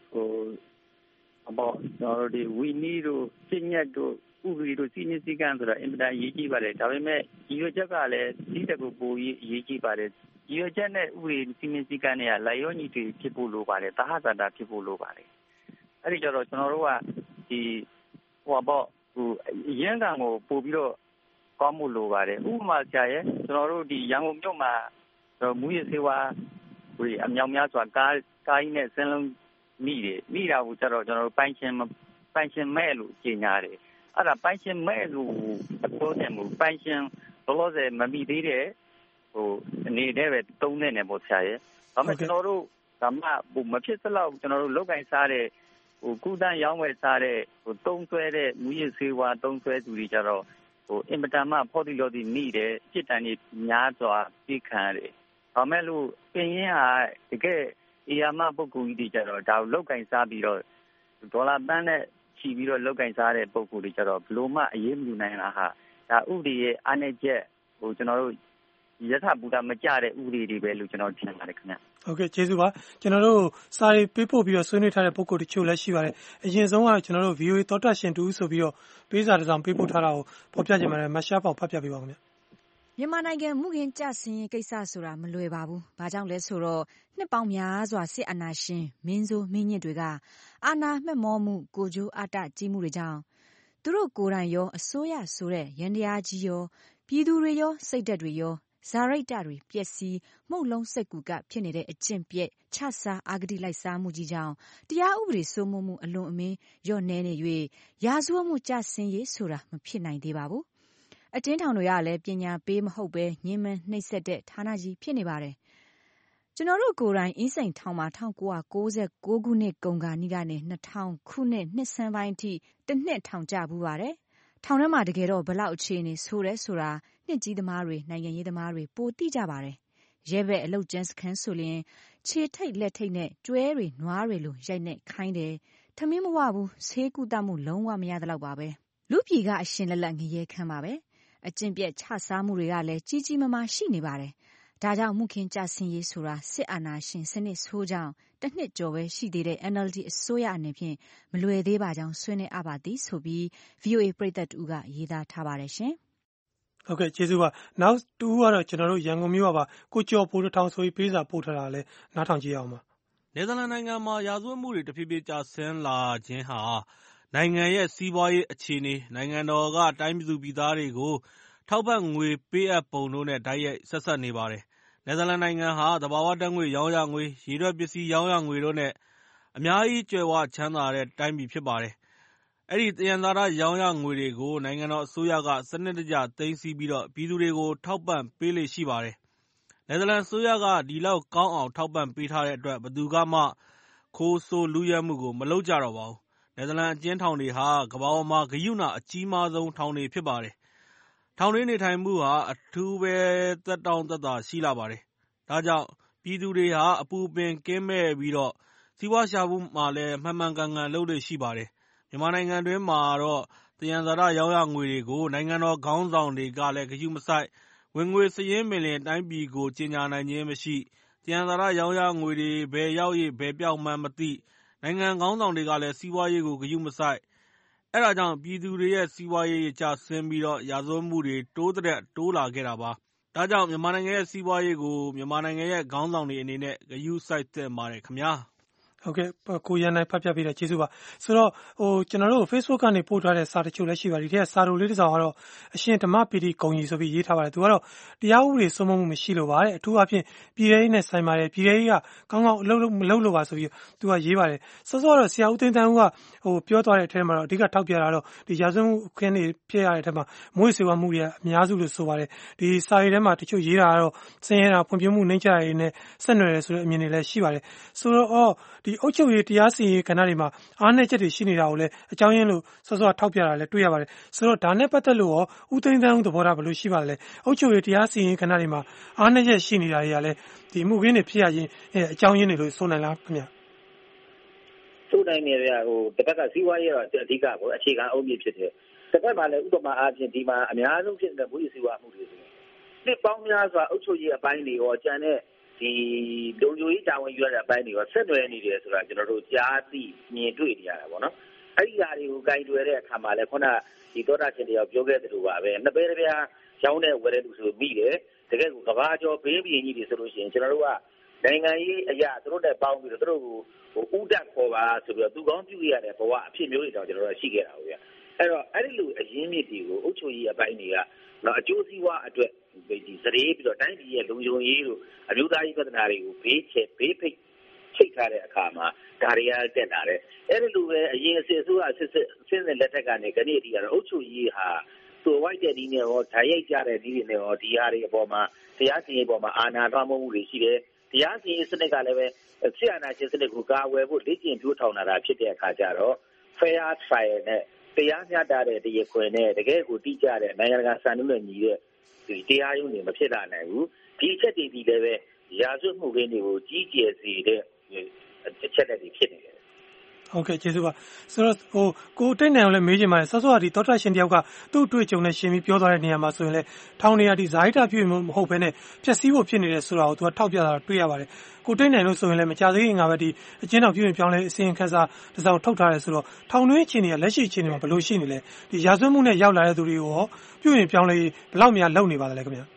ပေါ့ကျွန်တော်တို့ဒီဝီနီတို့စညက်တို့ဥပဒေတို့စီမင်းစည်းကမ်းဆိုတာအင်တာရေးကြည့်ပါတယ်ဒါပေမဲ့ဒီရွချက်ကလည်းဒီတက်ကိုပိုရေးကြည့်ပါတယ်ဒီရွချက်နဲ့ဥပဒေစီမင်းစည်းကမ်းတွေကလိုက်ရောညီတွေဖြစ်ဖို့လိုပါတယ်တဟဇာတာဖြစ်ဖို့လိုပါတယ်အဲ့ဒီကြတော့ကျွန်တော်တို့ကဒီပေါ့ရင်းကန်ကိုပို့ပြီးတော့ကောင်းမှုလိုပါတယ်ဥပမာဆရာရဲ့ကျွန်တော်တို့ဒီရန်ကုန်မြို့မှာမူရစေဝါအမြောက်များစွာကားကြီးနဲ့စင်းလုံးမိတာကိုကျတော့ကျွန်တော်တို့ပိုင်ရှင်မဲ့လို့ကြေညာတယ်အဲ့ဒါပိုင်ရှင်မဲ့လို့အပေါ်နဲ့မူပိုင်ရှင်ဘလို့စေမမိသေးတဲ့နေတဲ့ပဲတုံးနေတယ်ပေါ့ဆရာရဲ့ဒါမှကျွန်တော်တို့ဒါမှမဖြစ်စလောက်ကျွန်တော်တို့လောက်ကင်စားတဲ့ကုသန်းရောင်းဝယ်စားတဲ့တုံးဆွဲတဲ့မူရစေဝါတုံးဆွဲသူတွေကြတော့အင်မတန်မှဖော်တီလို့ဒီမိတယ်ပြစ်ဒဏ်တွေများစွာပြေးခံရတယ်ဒါမဲ့လို့ပြင်ရင်ဟာတကယ်အရာမပုဂ္ဂိုလ်ကြီးတွေကြတော့ဒါကိုလောက်ကင်စားပြီးတော့ဒေါ်လာပန်းနဲ့ချီပြီးတော့လောက်ကင်စားတဲ့ပုဂ္ဂိုလ်တွေကြတော့ဘလို့မှအရေးမယူနိုင်တာဟာဒါဥပဒေရဲ့အားနည်းချက်ကျွန်တော်တို့ယထာဘူတာမကြတဲ့ဥပဒေတွေပဲလို့ကျွန်တော်ထင်ပါတယ်ခင်ဗျဟုတ်ကဲ့ကျေးဇူးပါကျွန်တော်တို့စာရေးပေးပို့ပြီးတော့ဆွေးနွေးထားတဲ့ပုဂ္ဂိုလ်တချို့လည်းရှိပါတယ်အရင်ဆုံးကတော့ကျွန်တော်တို့ VOA သောတာရှင်တူဆိုပြီးတော့ပေးစာတစ်စောင်ပေးပို့ထားတာကိုဖော်ပြကြည့်ပါတယ်မရှားပေါင်ဖတ်ပြပေးပါခင်ဗျမြန်မာနိုင်ငံမှုခင်းကြဆင်းရေးကိစ္စဆိုတာမလွယ်ပါဘူး။ဘာကြောင့်လဲဆိုတော့နှစ်ပေါင်းများစွာစစ်အာဏာရှင်မင်းဆိုးမင်းညစ်တွေကအာဏာမှတ်မောမှုကိုကြိုးအာတကြီးမှုတွေကြောင့်သူတို့ကိုယ်တိုင်ရောအစိုးရဆိုတဲ့ရန်တရားကြီးရောပြည်သူတွေရောစိတ်ဓာတ်တွေရောဇာရိတ္တတွေပျက်စီးမှုတ်လုံးစိတ်ကူကဖြစ်နေတဲ့အကျင့်ပြက်ချစားအာဂတိလိုက်စားမှုကြီးကြောင့်တရားဥပဒေစိုးမိုးမှုအလွန်အမင်းရော့နေနေ၍ရာဇဝတ်မှုကြဆင်းရေးဆိုတာမဖြစ်နိုင်သေးပါဘူး။အတင်းထောင်တွေကလည်းပညာပေးမဟုတ်ပဲညှဉ်းပန်းနှိပ်စက်တဲ့ဌာနကြီးဖြစ်နေပါတယ်။ကျွန်တော်တို့ကိုယ်တိုင်အင်းစိန်ထောင်မှာ1996ခုနှစ်ကုန်ကာနီးကနေ2000ခုနှစ်နှစ်ဆန်းပိုင်းအထိတစ်နှစ်ထောင်ကျဘူးပါတယ်။ထောင်ထဲမှာတကယ်တော့ဘလောက်အခြေအနေဆိုရဲဆိုတာနှစ်ကြီးသမားတွေနိုင်ငံရေးသမားတွေပိုသိကြပါတယ်။ရဲဘက်အလုတ်ကျန်းစခန်းဆိုရင်ခြေထိတ်လက်ထိတ်နဲ့ကျွဲတွေနွားတွေလိုရိုက်နဲ့ခိုင်းတယ်။ထမင်းမဝဘူးဆေးကုသမှုလုံးဝမရတဲ့လောက်ပါပဲ။လူပြည်ကအရှင်လက်လက်ငရဲခမ်းပါပဲ။အကျင့်ပြက်ချစားမှုတွေကလည်းကြီးကြီးမားမားရှိနေပါတယ်။ဒါကြောင့်မှုခင်းကြဆင်းရေးဆိုတာစစ်အာဏာရှင်စနစ်ဆိုးကြောင့်တစ်နှစ်ကျော်ပဲရှိသေးတဲ့ NLD အစိုးရအနေဖြင့်မလွယ်သေးပါကြောင်းဆွေးနွေးအပ်ပါသည်ဆိုပြီး VOA ပရိသတ်တူကရေးသားထားပါတယ်ရှင်။ဟုတ်ကဲ့ကျေးဇူးပါနောက်တူကတော့ကျွန်တော်တို့ရန်ကုန်မြို့ပါကိုကျော်ပိုးထောင်ဆိုပြီးပေးစာပို့ထားတာလဲနားထောင်ကြည့်အောင်ပါနယ်သာလန်နိုင်ငံမှာရာဇဝတ်မှုတွေတဖြည်းဖြည်းကျဆင်းလာခြင်းဟာနိုင်ငံရဲ့စီးပွားရေးအခြေအနေနိုင်ငံတော်ကတိုင်းပြည်သူပြည်သားတွေကိုထောက်ပံ့ငွေပေးအပ်ပုံတို့နဲ့တိုက်ရိုက်ဆက်စပ်နေပါတယ်နယ်သာလန်နိုင်ငံဟာသဘာဝဓာတ်ငွေရောင်းရငွေရေထွက်ပစ္စည်းရောင်းရငွေတို့နဲ့အများကြီးကြွယ်ဝချမ်းသာတဲ့တိုင်းပြည်ဖြစ်ပါတယ်အဲ့ဒီသယံဇာတရောင်းရငွေတွေကိုနိုင်ငံတော်အစိုးရကစနစ်တကျသိမ်းဆည်းပြီးတော့ပြည်သူတွေကိုထောက်ပံ့ပေးလေ့ရှိပါတယ်။နယ်သာလန်အစိုးရကဒီလောက်ကောင်းအောင်ထောက်ပံ့ပေးထားတဲ့အတွက်ဘယ်သူကမှခိုးဆိုးလုယက်မှုကိုမလုပ်ကြတော့ပါဘူး။နယ်သာလန်အကျဉ်းထောင်တွေဟာကမ္ဘာပေါ်မှာဂရုဏာအကြီးမားဆုံးထောင်တွေဖြစ်ပါတယ်။ထောင်တွင်းနေထိုင်မှုဟာအထူးပဲသက်တောင့်သက်သာရှိလာပါတယ်။ဒါကြောင့်ပြည်သူတွေဟာအပူပင်ကင်းမဲ့ပြီးတော့စီးပွားရှာမှုမှာလည်းမှန်မှန်ကန်ကန်လုပ်လေ့ရှိပါတယ်။မြန်မာနိုင်ငံတွင်းမှာတော့သယံဇာတရောင်းရငွေတွေကိုနိုင်ငံတော်ခေါင်းဆောင်တွေကလည်းဂရုမစိုက်ဝင်ငွေစာရင်းမလင်တိုင်းပြည်ကိုကြေညာနိုင်ခြင်းမရှိသယံဇာတရောင်းရငွေတွေဘယ်ရောက်ရဘယ်ပြောက်မှန်းမသိနိုင်ငံခေါင်းဆောင်တွေကလည်းစီးပွားရေးကိုဂရုမစိုက်အဲဒါကြောင့်ပြည်သူတွေရဲ့စီးပွားရေးကျဆင်းပြီးတော့ရာဇဝတ်မှုတွေတိုးတက်တိုးလာခဲ့တာပါ။ဒါကြောင့်မြန်မာနိုင်ငံရဲ့စီးပွားရေးကိုမြန်မာနိုင်ငံရဲ့ခေါင်းဆောင်တွေအနေနဲ့ဂရုစိုက်သင့်ပါတယ်ခင်ဗျာ။ဟုတ်ကဲ့ကိုရန်နိုင်ဖတ်ပြပေးတဲ့ကျေးဇူးပါဆိုတော့ကျွန်တော်တို့ Facebook ကနေပို့ထားတဲ့စာတချို့လည်းရှိပါတယ်ဒီထဲကစာတိုလေးတစ်စောင်ကတော့အရှင်ဓမ္မပီတိဂုံကြီးဆိုပြီးရေးထားပါတယ်သူကတော့တရားဥပဒေစိုးမိုးမှုမရှိလို့ပါတဲ့အထူးအဖြင့်ပြည်ထောင်နဲ့ဆိုင်ပါတယ်ပြည်ထောင်ကကောင်းကောင်းအလုပ်မလုပ်လို့ပါဆိုပြီးသူကရေးပါတယ်စောစောကတော့ဆရာဦးသိန်းတန်းဦးကပြောသွားတဲ့အထက်မှာတော့အဓိကထောက်ပြတာတော့ဒီရာဇဝတ်မှုအခင်းတွေဖြစ်ရတဲ့အထက်မှာမွေးစေဝါမှုတွေအများစုလို့ဆိုပါတယ်ဒီစာရီထဲမှာတချို့ရေးတာကတော့ဆင်းရဲတာဖွံ့ဖြိုးမှုနှိမ့်ချရေးနဲ့ဆက်နွယ်တယ်ဆိုတဲ့အမြင်တွေလည်းရှိပါတယ်ဆိုတော့ဒီအုပ်ချုပ်ရေးတရားစီရင်ကဏ္ဍတွေမှာအားနည်းချက်တွေရှိနေတာကိုလည်းအကြောင်းရင်းလို့စောစောထောက်ပြတာလည်းတွေ့ရပါတယ်ဆိုတော့ဒါနဲ့ပတ်သက်လို့ရောဦးသိန်းသန်းဦးသဘောထားဘယ်လိုရှိပါလဲအုပ်ချုပ်ရေးတရားစီရင်ကဏ္ဍတွေမှာအားနည်းချက်ရှိနေတာတွေကလည်းဒီမှုခင်းတွေဖြစ်ရခြင်းအကြောင်းရင်းတွေလို့ဆိုနိုင်လားခင်ဗျဆိုနိုင်နေရတစ်ဖက်ကစီးပွားရေးတော့အဓိကကိုအခြေခံအုတ်မြစ်ဖြစ်တယ်တစ်ဖက်မှာလည်းဥပမာအားဖြင့်ဒီမှာအများဆုံးဖြစ်တဲ့မူရစီဝါမှုတွေဆိုနှစ်ပေါင်းများစွာအုပ်ချုပ်ရေးအပိုင်းတွေရောကျန်တဲ့ဒီလုံခြုံရေးတာဝန်ယူရတဲ့အပိုင်းတွေရောဆက်နွယ်နေတယ်ဆိုတာကျွန်တော်တို့ကြားသိမြင်တွေ့နေရတာပေါ့နော်အဲ့ဒီຢာတွေကိုဂိုင်တွယ်တဲ့အခါမှာလည်းခုနဒီသောတာရှင်တယောက်ပြောခဲ့သလိုပါပဲနှစ်ပဲတစ်ပြားရောင်းတဲ့ဝယ်တဲ့လူဆိုမိတယ်တကယ်ကိုကဘာကျော်ဘေးပြင်ကြီးတွေဆိုလို့ရှိရင်ကျွန်တော်တို့ကနိုင်ငံရေးအရာသူတို့နဲ့ပေါင်းပြီးတော့သူတို့ကိုဥဒတ်ခေါ်ပါဆိုပြီးတော့သူကောင်းပြုရတဲ့ဘဝအဖြစ်မျိုးတွေတောင်ကျွန်တော်တို့ရှိခဲ့တာဟုတ်ရဲ့အဲ့တော့အဲ့ဒီလိုအရင်းမြစ်တွေကိုအုပ်ချုပ်ရေးအပိုင်းတွေကနော်အကျိုးစီးပွားအတွက်ဒီစရေးပြီးတော့တိုင်းပြည်ရဲ့လုံခြုံရေးတို့အမျိုးသားရေးပြဿနာတွေကိုဘေးဖိတ်ချိတ်ထားတဲ့အခါမှာဒါတွေကတက်လာတယ်အဲ့ဒီလိုပဲအရင်အစစ်အစိုးရအစစ်လက်ထက်ကနေခဏအထိကတော့အုပ်ချုပ်ရေးဟာသူ့ဝိုက်တဲ့ဒီနဲ့ရောဓာတ်ရိုက်ကြတဲ့ဒီတွေနဲ့ရောဒီဟာတွေအပေါ်မှာတရားစီရင်ရေးအပေါ်မှာအာဏာလွှမ်းမိုးမှုတွေရှိတယ်တရားစီရင်စနစ်ကလည်းပဲဆရာနာရှင်စနစ်ကိုကာဝယ်ဖို့လေ့ကျင့်ပြိုးထောင်လာတာဖြစ်တဲ့အခါကျတော့ fair trial နဲ့တရားမျှတတဲ့တရားခွင်နဲ့တကယ်ကိုတိကျတဲ့နိုင်ငံတကာစံနှုန်းနဲ့ညီတဲ့ဒီတရားရုံးတွေမဖြစ်လာနိုင်ဘူးဒီအချက်တွေဒီလည်းပဲရာဇဝတ်မှုခင်းတွေကိုကြီးကျယ်စေတဲ့အချက်တွေဖြစ်နေတယ်ဟုတ်ကဲ့ကျေးဇူးပါဆိုတော့ကိုတိတ်နိုင်အောင်လည်းမေးချင်ပါတယ်စောစောကဒီသောတာရှင်တယောက်ကသူ့အတွေ့အကြုံနဲ့ရှင်ပြီးပြောသွားတဲ့နေရာမှာဆိုရင်လည်းထောင်နေရာဒီဇာတိတပြုမဟုတ်ဘဲနဲ့ဖြည့်ဆည်းဖို့ဖြစ်နေတယ်ဆိုတာကိုသူကထောက်ပြတာတွေ့ရပါတယ်ကိုတိတ်နိုင်လို့ဆိုရင်လည်းမကြသေးခင်ကပဲဒီအကျဉ်းတော်ပြုရင်ပြောင်းလဲအစီရင်ခံစာတစ်စောင်ထုတ်ထားတယ်ဆိုတော့ထောင်တွင်းအခြေအနေကလက်ရှိအခြေအနေမှာဘယ်လိုရှိနေလဲဒီရာဇဝတ်မှုနဲ့ရောက်လာတဲ့သူတွေကိုရောပြုရင်ပြောင်းလဲဘယ်လောက်များလုပ်နေပါသလဲခင်ဗျာ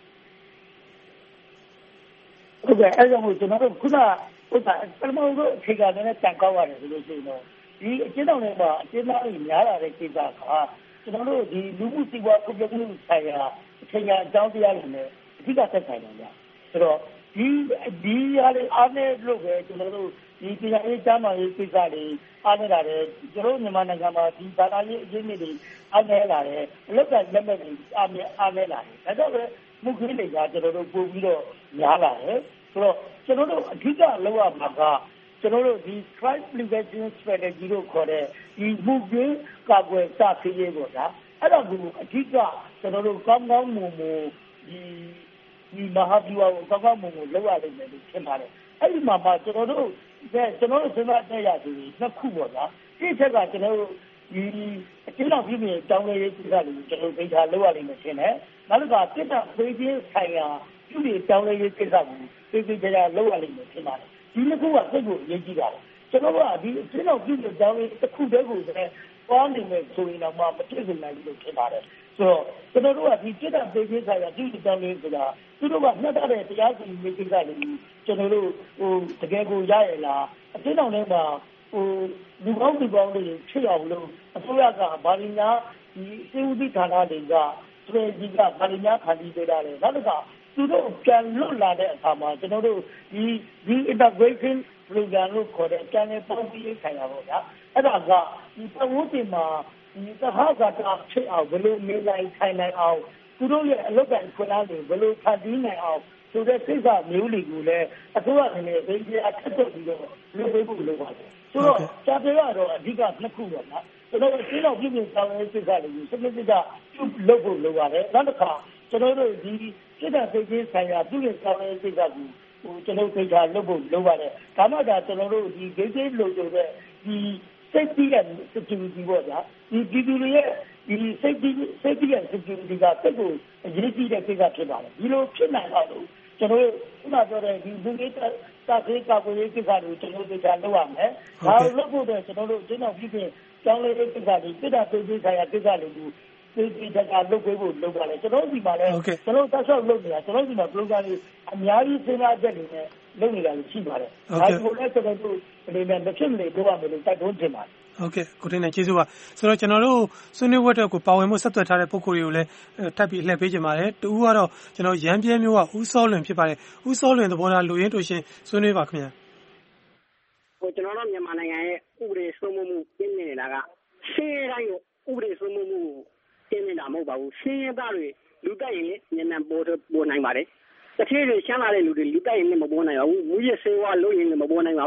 ဟုတ်ကဲ့အဲ့ကြောင့်ကျွန်တော်တို့ခုနဟုတ်ပါပထမဆုံးအခြေခံနဲ့တန်ကောက်ရတယ်ဆိုလို့ရှိရင်တော့ဒီအကျဉ်းတော်တွေမှာအကျဉ်းသားတွေများလာတဲ့ကိစ္စကကျွန်တော်တို့ဒီလူမှုစီးပွားဖွံ့ဖြိုးမှုဆိုင်ရာအခြေခံအကြောင်းတရားတွေနဲ့အဓိကသက်ဆိုင်တယ်ဗျဆိုတော့ဒီဟာလေးအားနည်းလို့ပဲကျွန်တော်တို့ဒီပညာရေးကြားမှာရေးကိစ္စတွေအားနည်းလာတယ်ကျွန်တော်မြန်မာနိုင်ငံမှာဒီဘာသာရေးအကျဉ်းတွေအားနည်းလာတယ်အလုပ်ကလက်မဲ့တွေအားနည်းလာတယ်ဒါကြောင့်ပဲမှုခင်းတွေကကျွန်တော်တို့ပို့ပြီးတော့များလာတယ်ဆိုတော့ကျွန်တော်တို့အဓိကလောက်ရမှာကကျွန်တော်တို့ဒီ crime prevention strategy လို့ခေါ်တဲ့ဒီမှုခင်းကာကွယ်တာခရေးပေါ့ဗျာအဲ့ဒါကိုအဓိကကျွန်တော်တို့ကောင်းကောင်းမွန်မွန်ဒီမဟာဗျူဟာကိုကောင်းကောင်းမွန်မွန်လုပ်ရလိမ့်မယ်လို့ထင်ပါတယ်အဲ့ဒီမှာကျွန်တော်တို့စဉ်းစားတဲ့ရသူနှစ်ခုပေါ့ဗျာဒီချက်ကကျွန်တော်တို့ဒီအကျဉ်းတော်ပြည်ပြည်တောင်းလဲရေးကိစ္စတွေကိုကျွန်တော်ဒိတာလုပ်ရလိမ့်မယ်ထင်တယ်နောက်တစ်ခါတစ်တာဖေးချင်းဆိုင်ရာပြည်ပြည်တောင်းလဲရေးကိစ္စကိုပြည်ပြည်တရားလုပ်ရလိမ့်မယ်ထင်ပါတယ်ဒီနှစ်ခုကစိတ်ကိုအရေးကြီးပါတယ်ကျွန်တော်ကဒီအကျဉ်းတော်ပြည်ပြည်တောင်းလဲတစ်ခုတည်းကိုလည်းပေါင်းနေမယ်ဆိုရင်တော့မဖြစ်နိုင်ဘူးလို့ထင်ပါတယ်ဆိုတော့ကျွန်တော်တို့ကဒီတစ်တာဖေးချင်းဆိုင်ရာပြည်ပြည်တောင်းလဲဆိုတာသူတို့ကမှတ်တဲ့တရားစီရင်ရေးကိစ္စတွေကိုကျွန်တော်တို့တကယ်ကိုရရလားအကျဉ်းတော်ထဲမှာလူကောင်းတွေဖြစ်အောင်လို့အစိုးရကဗာလီညာဒီစေဦးတိဌာနတွေကပြည်ကြီးကဗာလီညာခံပြီးပေးတာလေနောက်တစ်ခါသူတို့ပြန်လွတ်လာတဲ့အခါမှာကျွန်တော်တို့ဒီ integration program လို့ခေါ်တဲ့ကျန်တဲ့ပေါင်းပြီးဆိုင်ရာပေါ့ဗျာအဲ့ဒါကဒီပတ်ဝန်းကျင်မှာဒီသဟဇာတာဖြစ်အောင်ဘယ်လိုနေနိုင်ထိုင်နိုင်အောင်သူတို့ရဲ့အလုပ်ကိုင်ခွင့်အားတွေဘယ်လိုဖန်တီးနိုင်အောင်ဆိုတဲ့စိတ်ဓာတ်မျိုးတွေကိုလည်းအစိုးရအနေနဲ့အရေးကြီးအထက်တက်ပြီးတော့လုပ်ပေးဖို့လိုပါတယ်ဆိုတော့ကြာပြတော့အဓိကနှစ်ခုပေါ့နော်ကျွန်တော်တို့ရှင်းတော့ပြည်ပြည်ဆောင်ရေးစိတ်ဓာတ်တွေကိုစနစ်တကျလုပ်ဖို့လိုပါတယ်နောက်တစ်ခါကျွန်တော်တို့ဒီစိတ်ဓာတ်စိတ်ကြီးဆိုင်ရာပြည်ပြည်ဆောင်ရေးစိတ်ဓာတ်ကိုကျွန်တော်စိတ်ဓာတ်လုပ်ဖို့လိုပါတယ်ဒါမှသာကျွန်တော်တို့ဒီဂိတ်ဂိတ်လိုဆိုတဲ့ဒီ safety and security ပေါ့ဗျာဒီပြည်သူတွေရဲ့ဒီ safety and security ကတက်ကိုအရေးကြီးတဲ့ကိစ္စဖြစ်ပါတယ်ဒီလိုဖြစ်နိုင်တော့ကျွန်တော်တို့ခုနပြောတဲ့ဒီလူကြီးတာခေကာကွယ်ရေးကိစ္စတွေကျွန်တော်တို့ကြာလုပ်ရမယ်ဒါလုပ်ဖို့အတွက်ကျွန်တော်တို့ကျွန်တော်ပြည်ပြင်ကျောင်းလေးကိစ္စတွေပြည်တာပြည်ပြည်ဆိုင်ရာကိစ္စတွေကိုပြည်တကလုပ်ပေးဖို့လုပ်ပါတယ်ကျွန်တော်ဒီမှာလည်းကျွန်တော်တက်ဆောက်လုပ်နေတာကျွန်တော်ဒီမှာ program တွေအများကြီးစဉ်းစားချက်တွေနဲ့လုပ်နေတာရှိပါတယ်ဒါကိုလည်းကျွန်တော်တို့ဒီနေ့တစ်ချက်လေးပြောရမယ်လို့တိုက်တွန်းချင်ပါတယ်ဟုတ်ကဲ့ကိုတင်နေကျေးဇူးပါဆိုတော့ကျွန်တော်တို့ဆွေးနွေးပွဲတက်ကိုပါဝင်မှုဆက်သွယ်ထားတဲ့ပုဂ္ဂိုလ်တွေကိုလည်းထပ်ပြီးလှည့်ပေးကြပါတယ်တူကတော့ကျွန်တော်ရန်ပြဲမျိုးကဦးစောလွင်ဖြစ်ပါတယ်ဦးစောလွင်သဘောထားလူရင်းတို့ရှင်ဆွေးနွေးပါခင်ဗျာကျွန်တော်တို့မြန်မာနိုင်ငံရဲ့ဥပဒေစိုးမိုးမှုပြင်းနေတာကရှင်းရတိုင်းဥပဒေစိုးမိုးမှုပြင်းနေတာမဟုတ်ပါဘူးရှင်းရသားတွေလူတိုက်ရင်ညံ့ပေါ်နိုင်ပါတယ်တချို့တွေရှမ်းလာတဲ့လူတွေလူတိုက်ရင်လည်းမပေါ်နိုင်ပါဘူးမူရစေဝါလို့ရင်လည်းမပေါ်နိုင်ပါဘူး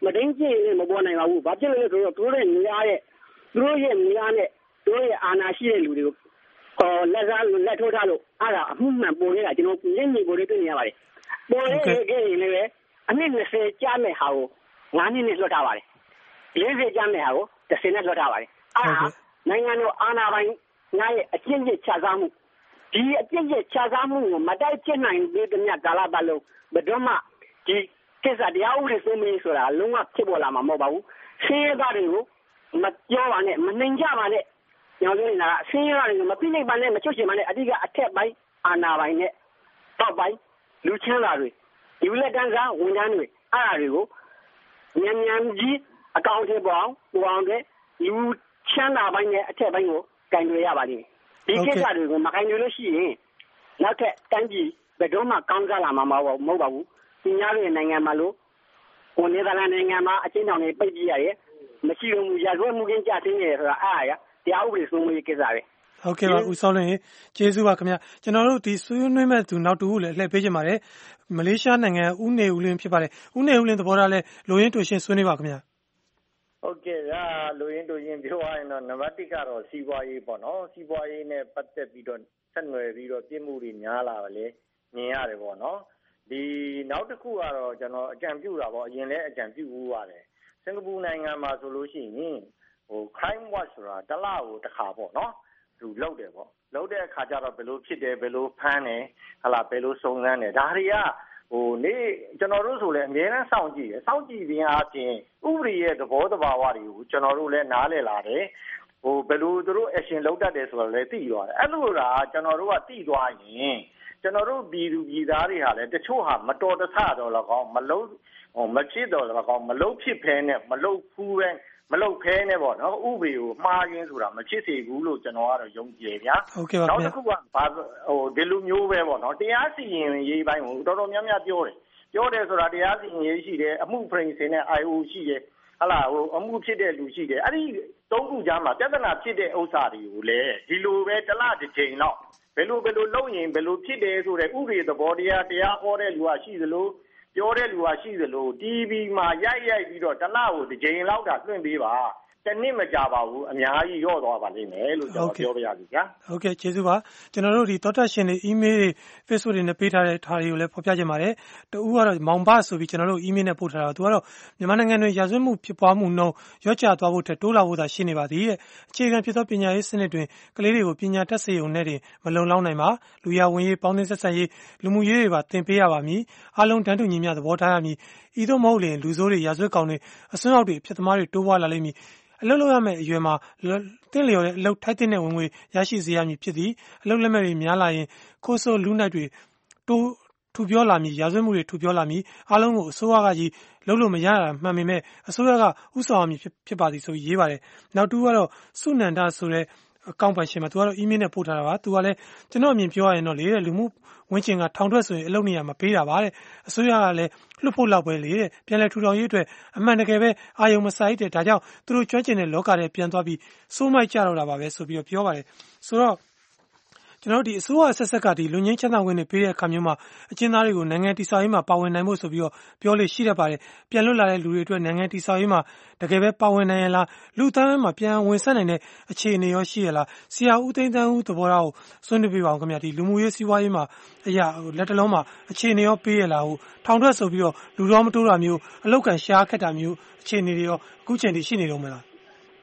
မတင်းကျင့်ရင်မပေါ်နိုင်ပါဘူး။ဘာဖြစ်လို့လဲဆိုတော့သူတို့ရဲ့နေရာနဲ့သူတို့ရဲ့အာဏာရှိတဲ့လူတွေကိုလက်ထိုးထားလို့အဲ့ဒါအမှုမှန်ပေါ်နေတာကျွန်တော်မျက်မြင်ပေါ်တွေတွေ့နေရပါတယ်။ပေါ်နေတဲ့ခဲ့ရင်လည်းအနှစ်20ကြာမဲ့ဟာကို9နှစ်နဲ့လွှတ်ထားပါတယ်။40ကြာမဲ့ဟာကို10နဲ့လွှတ်ထားပါတယ်။အဲ့ဒါနိုင်ငံတော်အာဏာပိုင်များရဲ့အကျင့်ချခြားစားမှုဒီအကျင့်ချခြားစားမှုကိုမတိုက်ကျင့်နိုင်သေးတဲ့မြတ်ကာလပတ်လုံးဘယ်တော့မှဒီကိစ္စတရားဥပဒေစိုးမိုးရေးဆိုတာလုံးဝဖြစ်ပေါ်လာမှာမဟုတ်ပါဘူး။ဆင်းရဲသားတွေကိုမပြောပါနဲ့မနှိမ်ကြပါနဲ့။ကျွန်တော်ပြောနေတာကဆင်းရဲသားတွေကိုမပြစ်နိုင်ပါနဲ့မချုပ်ချင်ပါနဲ့အဓိကအထက်ပိုင်းအာဏာပိုင်နဲ့တောက်ပိုင်းလူချမ်းသာတွေလူလက်တန်းစားဝန်ထမ်းတွေအဲ့ဒါတွေကိုမြန်ကြီးအကောင့်ထဲပေါ်အောင်တဲ့လူချမ်းသာပိုင်းနဲ့အထက်ပိုင်းကိုကင်တွယ်ရပါလိမ့်မယ်။ဒီကိစ္စတွေကိုမကင်တွယ်လို့ရှိရင်နောက်ထပ်တန်းကြီးဘယ်တော့မှကောင်းစားလာမှာမဟုတ်ပါဘူး။ဒီများရဲ့နိုင်ငံမှာလို့နယ်သာလန်နိုင်ငံမှာအချင်းတော်တွေပိတ်ကြည့်ရတယ်။မရှိတော့ဘူးရာဇဝတ်မှုကင်းကြသိနေတယ်ဆိုတာအားရတရားဥပဒေစိုးမိုးရေးကိစ္စပဲ။ဟုတ်ကဲ့ပါဦးစောလင်းကျေးဇူးပါခင်ဗျကျွန်တော်တို့ဒီဆွေးနွေးမဲ့သူနောက်တူကိုလည်းလှည့်ပေးကြပါတယ်မလေးရှားနိုင်ငံဦးနေဦးလင်းဖြစ်ပါတယ်ဦးနေဦးလင်းသဘောထားလဲလိုရင်းတူရှင်းဆွေးနွေးပါခင်ဗျဟုတ်ကဲ့လိုရင်းတူရှင်းပြောရရင်တော့နံပါတ်1ကတော့စီးပွားရေးပေါ့နော်စီးပွားရေးနဲ့ပတ်သက်ပြီးတော့ဆက်နွယ်ပြီးတော့ပြည်မှုတွေများလာပါလေမြင်ရတယ်ပေါ့နော်ဒီနောက်တစ်ခုကတော့ကျွန်တော်အကြံပြုတာပေါ့အရင်လဲအကြံပြုဘူးပါတယ်စင်ကာပူနိုင်ငံမှာဆိုလို့ရှိရင်crime watch ဆိုတာတစ်လကိုတစ်ခါပေါ့နော်သူလောက်တယ်ပေါ့လောက်တဲ့အခါကျတော့ဘယ်လိုဖြစ်တယ်ဘယ်လိုဖမ်းတယ်ဟလာဘယ်လိုစုံစမ်းတယ်ဒါတွေကနေ့ကျွန်တော်တို့ဆိုလည်းအများနဲ့စောင့်ကြည့်တယ်စောင့်ကြည့်ခြင်းအပြင်ဥပဒေရဲ့သဘောတဘာဝတွေကိုကျွန်တော်တို့လည်းနားလည်လာတယ်ဘယ်လိုသူတို့ action လုပ်တတ်တယ်ဆိုတော့လည်းသိသွားတယ်အဲ့လိုလားကျွန်တော်တို့ကသိသွားရင်ကျွန်တော်တို့ပြည်သူပြည်သားတွေဟာလည်းတချို့ဟာမတော်တဆတော့လည်းကောင်းမလုံးမဖြစ်တော့လည်းကောင်းမလုံးဖြစ်ဖဲနဲ့မလုံးဖူးပဲမလုပ်ခဲနဲ့ပေါ့နော်ဥပဒေကိုမှားရင်းဆိုတာမဖြစ်စေဘူးလို့ကျွန်တော်ကတော့ယုံကြည်ဗျာနောက်တစ်ခုကဒီလိုမျိုးပဲပေါ့နော်တရားစီရင်ရေးပိုင်းကိုတော်တော်များများပြောတယ်ဆိုတာတရားစီရင်ရေးရှိတယ်အမှုဖရင်စင်နဲ့ IO ရှိတယ်ဟလာအမှုဖြစ်တဲ့လူရှိတယ်အဲ့ဒီသုံးခုကြားမှာပြဿနာဖြစ်တဲ့ဥစ္စာတွေကိုလည်းဒီလိုပဲတစ်လတစ်ချိန်တော့ဘယ်လိုလုပ်ရင်ဘယ်လိုဖြစ်တယ်ဆိုတဲ့ဥပဒေသဘောတရားဟောတဲ့လူကရှိသလိုပြောတဲ့လူကရှိသလို TV မှာရိုက်ပြီးတော့တစ်လကိုတစ်ကြိမ်လောက်တာလွှင့်ပေးပါတစ်နှစ်မကြပါဘူးအများကြီးရော့သွားပါလိမ့်မယ်လို့ကျွန်တော်ပြောပြရစီဗျာဟုတ်ကဲ့ကျေးဇူးပါကျွန်တော်တို့ဒီသောတာရှင်တွေ email တွေ Facebook တွေနဲ့ပေးထားတဲ့ထားတွေကိုလည်းဖော်ပြကြပါတယ်တူကတော့မောင်ဘဆိုပြီးကျွန်တော်တို့ email နဲ့ပို့ထားတာသူကတော့မြန်မာနိုင်ငံတွင်ရာဇဝတ်မှုဖြစ်ပွားမှုနှုန်းရော့ကျသွားဖို့ထက်တိုးလာဖို့သာရှိနေပါသည်တဲ့အခြေခံဖြစ်သောပညာရေးစနစ်တွင်ကလေးတွေကိုပညာတတ်စေုံနဲ့တင်မလုံလောက်နိုင်ပါလူရဝင်ရေးပေါင်းသင်းဆက်ဆံရေးလူမှုရေးတွေပါသင်ပေးရပါမည်အားလုံးတန်းတူညီမျှသဘောထားရမည်ဤသို့မဟုတ်ရင်လူဆိုးတွေရာဇဝတ်ကောင်တွေအစွန်းရောက်တွေဖြစ်သမားတွေတိုးပွားလာလိမ့်မည်အလုပ်လုပ်ရမယ့်အရွယ်မှာတင့်လျော်တဲ့အလုပ်ထိုက်တဲ့ဝင်ငွေရရှိစေရမည်ဖြစ်သည်အလုပ်လက်မဲ့တွေများလာရင်ခိုးဆိုးလူနိုင်တွေတိုးထူပြောလာမည်ရာဇဝတ်မှုတွေထူပြောလာမည်အားလုံးကိုအစိုးရကကြီးလုပ်လို့မရတာမှန်ပေမဲ့အစိုးရကဥဆောင်ရမည်ဖြစ်ပါသည်ဆိုပြီးရေးပါတယ်နောက်တူကတော့စုနန္ဒဆိုတဲ့အကောင့်ပိုင်ရှင်မှာသူကတော့ email နဲ့ပို့ထားတာပါသူကလည်းကျွန်တော်အမြင်ပြောရရင်တော့လေတဲ့လူမှုဝင်းကျင်ကထောင်ထွက်ဆိုရင်အလုပ်နေရာမပေးတာပါတဲ့အစိုးရကလည်းလွတ်ဖို့လောက်ပဲလေတဲ့ပြန်လဲထူထောင်ရေးအတွက်အမှန်တကယ်ပဲအာယုံမဆိုင်တဲ့ဒါကြောင့်သူတို့ကျွမ်းကျင်တဲ့လောကထဲပြန်သွားပြီးစိုးမိုက်ကြတော့တာပါပဲဆိုပြီးတော့ပြောပါတယ်ဆိုတော့ကျွန်တော်တို့ဒီအစိုးရဆက်ဆက်ကဒီလူငင်းချမ်းသာခွင့်တွေပေးတဲ့အခါမျိုးမှာအကျဉ်းသားတွေကိုနိုင်ငံတည်ဆောက်ရေးမှာပါဝင်နိုင်ဖို့ဆိုပြီးတော့ပြောလို့ရှိတတ်ပါတယ်ပြန်လွတ်လာတဲ့လူတွေအတွက်နိုင်ငံတည်ဆောက်ရေးမှာတကယ်ပဲပါဝင်နိုင်ရလားလူသားမှာပြန်ဝင်ဆက်နိုင်တဲ့အခြေအနေရောရှိရလားဆရာဦးသိန်းသန်းဦးသဘောထားကိုဆွေးနွေးပြပါအောင်ခင်ဗျာဒီလူမှုရေးစီးပွားရေးမှာအရာလက်တလုံးမှာအခြေအနေရောပေးရလားဟိုထောင်ထွက်ဆိုပြီးတော့လူတော်မတိုးတာမျိုးအလောက်ကန်ရှားခက်တာမျိုးအခြေအနေတွေရောအခုချိန်ထိရှိနေတော့မလား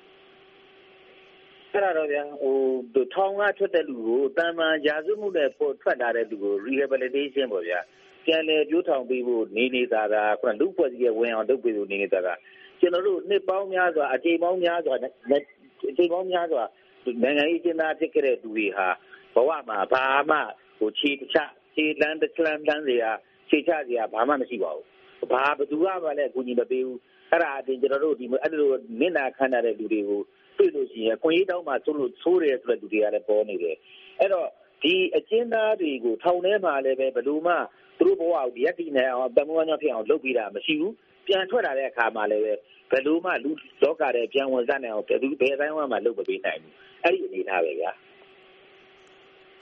အဲ့ဒါတော့ဗျာထောင်ကထွက်တဲ့လူကိုတာမန်ရာဇဝတ်မှုနဲ့ပေါ်ထွက်လာတဲ့လူကို rehabilitation ပေါ့ဗျာပြန်လည်ပြိုးထောင်ပေးဖို့နေတာခုနလူဖွဲ့စည်းရဲ့ဝင်အောင်လုပ်ပေးဖို့နေတာကျွန်တော်တို့နှစ်ပေါင်းများစွာအချိန်ပေါင်းများစွာနိုင်ငံရေးကျင်းသားဖြစ်ခဲ့တဲ့လူတွေဟာဘဝမှာဘာမှခြေလန်းတစ်လန်းတန်းစရာခြေချစရာဘာမှမရှိပါဘူးဘာဘသူကမှလည်းအကူအညီမပေးဘူးအဲ့ဒါအပြင်ကျွန်တော်တို့ဒီအဲ့လိုမျက်နှာခမ်းတဲ့လူတွေကိုတွေ့လို့ရှိရင်ခွင့်ရေးတောင်းမှဆိုလို့ဆိုးတယ်ဆိုတဲ့လူတွေကလည်းပေါ်နေတယ်အဲ့တော့ဒီအကျဉ်းသားတွေကိုထောင်ထဲမှာလည်းပဲဘယ်လိုမှသူတို့ဘဝကိုရက်တည်နေအောင်တမန်တော်ဖြစ်အောင်လုပ်ပေးတာမရှိဘူးပြန်ထွက်လာတဲ့အခါမှာလည်းဘယ်လိုမှလူလောကထဲပြန်ဝင်စားနိုင်အောင်ဘယ်အတိုင်းမှလုပ်မပေးနိုင်ဘူးအဲ့ဒီအနေထားပဲဗျာဟ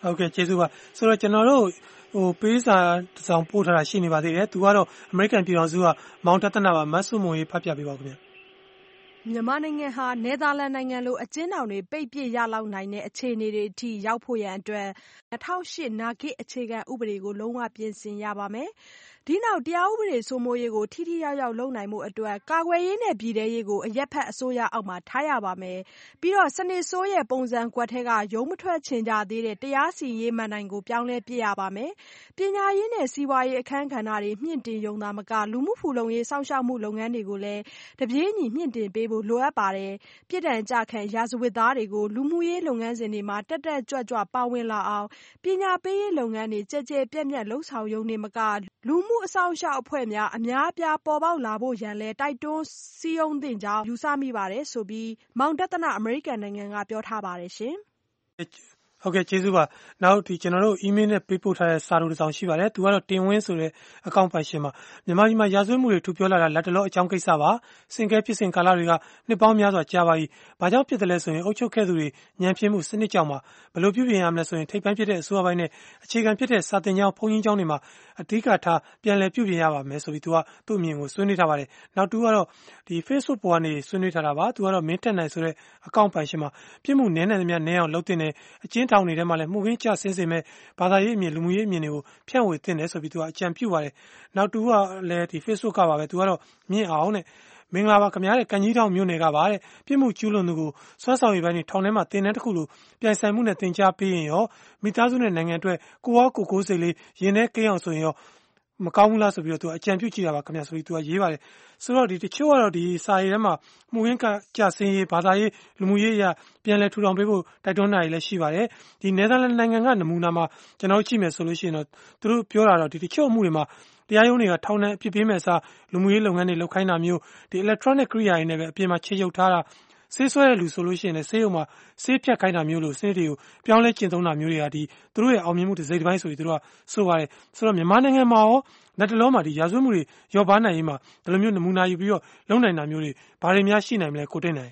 ဟုတ်ကဲ့ကျေးဇူးပါဆိုတော့ကျွန်တော်တို့ပေးစာတစ်စောင်ပို့ထားတာရှိနေပါသေးတယ်သူကတော့အမေရိကန်ပြည်ထောင်စုကမောင်တသနာပါမတ်ဆုမွန်ရေးဖတ်ပြပေးပါဦးခင်ဗျာမြန်မာနိုင်ငံဟာနယ်သာလန်နိုင်ငံလိုအကျဉ်းထောင်တွေပိတ်ပစ်ရလောက်နိုင်တဲ့အခြေအနေတွေအထိရောက်ဖို့ရန်အတွက်2008နာဂစ်အခြေခံဥပဒေကိုလုံးဝပြင်ဆင်ရပါမယ်။ဒီနောက်တရားဥပဒေစိုးမိုးရေးကိုထိထိရောက်ရောက်လုပ်နိုင်မှုအတွက်ကာကွယ်ရေးနဲ့ပြည်ထရေးကိုအရက်ဖက်အစိုးရအောက်မှာထားရပါမယ်။ပြီးတော့စနစ်ဆိုးရဲ့ပုံစံကွက်ထဲကရုံးမထွက်ချင်ကြသေးတဲ့တရားစီရင်မှန်တိုင်းကိုပြောင်းလဲပြရပါမယ်။ပညာရေးနဲ့စီးပွားရေးအခန်းကဏ္ဍတွေမြင့်တင်ရုံသာမကလူမှုဖူလုံရေးစောင့်ရှောက်မှုလုပ်ငန်းတွေကိုလည်းတပြေးညီမြင့်တင်ပေးဖို့လိုအပ်ပါတယ်။ပြည်ထန်ကြခံရာဇဝတ်သားတွေကိုလူမှုရေးလုပ်ငန်းစဉ်တွေမှာတက်တက်ကြွကြွပါဝင်လာအောင်ပညာပေးရေးလုပ်ငန်းတွေကြဲကြဲပြန့်ပြန့်လှုပ်ဆောင်ရုံနဲ့မကလူမှုအဆောင်ရှောက်အဖွဲ့များအများအပြားပေါ်ပေါက်လာဖို့ရန်လဲတိုက်တွန်းစည်းရုံးသင့်ကြောင်းယူဆမိပါတယ်ဆိုပြီးမောင်တသနာအမေရိကန်နိုင်ငံကပြောထားပါတယ်ရှင်ဟုတ်ကဲ့ကျေးဇူးပါနောက်ကျွန်တော်တို့ email နဲ့ပေးပို့ထားတဲ့စာတူတစ်စောင်ရှိပါတယ်သူကတော့တင်ဝင်းဆိုတဲ့အကောင့်ပိုင်ရှင်ပါမြန်မာပြည်မှာရာဇဝတ်မှုတွေထူပြောလာတာလက်တလောအကြောင်းကိစ္စပါစင်ကဲဖြစ်စဉ်ကာလတွေကနှစ်ပေါင်းများစွာကြာပါပြီဘာကြောင့်ဖြစ်တယ်လဲဆိုရင်အုပ်ချုပ်ခဲ့သူတွေညံပြင်းမှုစနစ်ကြောင့်ပါဘယ်လိုပြုပြင်ရမလဲဆိုရင်ထိပ်ပိုင်းဖြစ်တဲ့အစိုးရပိုင်းနဲ့အခြေခံဖြစ်တဲ့စာတင်ကျောင်းဘုံကြီးကျောင်းတွေမှာအဓိကထားပြန်လည်ပြုပြင်ရပါမယ်ဆိုပြီးသူကသူ့အမြင်ကိုဆွေးနွေးထားပါတယ်နောက်သူကတော့ဒီ Facebook ပေါ်ကနေဆွေးနွေးထားတာပါသူကတော့မင်းတက်နိုင်ဆိုတဲ့အကောင့်ပိုင်ရှင်မှာပြစ်မှုနည်းနိုင်သမျှနည်းအောင်လုပ်တင်တယ်အကျဉ်းထောင်တွေထဲမှာလည်းမှုခင်းကျဆင်းစေမဲ့ဘာသာရေးအမြင်လူမှုရေးအမြင်တွေကိုဖြန့်ဝေတင်တယ်ဆိုပြီးသူကအကြံပြုပါတယ်နောက်သူကလည်းဒီ Facebook ကပါပဲသူကတော့မြင့်အောင်နဲ့မင်္ဂလာပါခင်ဗျာတဲ့ကံကြီးထောင်မြို့နယ်ကပါတဲ့ပြစ်မှုကျူးလွန်သူကိုစွမ်းဆောင်ရည်ပိုင်းနဲ့ထောင်ထဲမှာတင်တန်းတစ်ခုလိုပြိုင်ဆိုင်မှုနဲ့တင် जा ပေးရင်ရောမိသားစုနဲ့နိုင်ငံအတွက်ကိုရောကိုစိတ်လေးရင်ထဲကိန်းအောင်ဆိုရင်ရောမကောင်းဘူးလားဆိုပြီးတော့သူအကြံပြုကြည့်တာပါခင်ဗျာဆိုပြီးသူကရေးပါတယ်ဆိုတော့ဒီတချို့ကတော့ဒီစာရေးထဲမှာမှုရင်းကကြဆင်းရေးဘာသာရေးလူမှုရေးအရာပြန်လည်ထူထောင်ပေးဖို့တိုက်တွန်းတာတွေလည်းရှိပါတယ်ဒီနယ်သာလန်နိုင်ငံကနမူနာမှာကျွန်တော်ကြည့်မယ်ဆိုလို့ရှိရင်တော့သူတို့ပြောတာတော့ဒီတချို့အမှုတွေမှာတရားရုံးတွေကထောင်နဲ့အပြစ်ပေးမဲ့စားလူမှုရေးလုပ်ငန်းတွေလုပ်ခိုင်းတာမျိုးဒီ electronic ကိရိယာတွေနဲ့ပဲအပြင်မှာခြေရုပ်ထားတာဆေးဆွဲတဲ့လူဆိုလို့ရှိရင်လည်းဆေးရုံမှာဆေးဖြတ်ခိုင်းတာမျိုးလို့စနစ်တွေကိုပြောင်းလဲကျင့်သုံးတာမျိုးတွေကဒီသူတို့ရဲ့အောင်မြင်မှုတစ်စိတ်တစ်ပိုင်းဆိုပြီးသူတို့ကဆိုပါတယ်ဆိုတော့မြန်မာနိုင်ငံမှာရောလက်တလုံးမှာဒီရာဇဝတ်မှုတွေရောပါနိုင်ရေးမှာဒီလိုမျိုးနမူနာယူပြီးတော့လုံနိုင်တာမျိုးတွေဘာတွေများရှိနိုင်မလဲကိုတင်နိုင်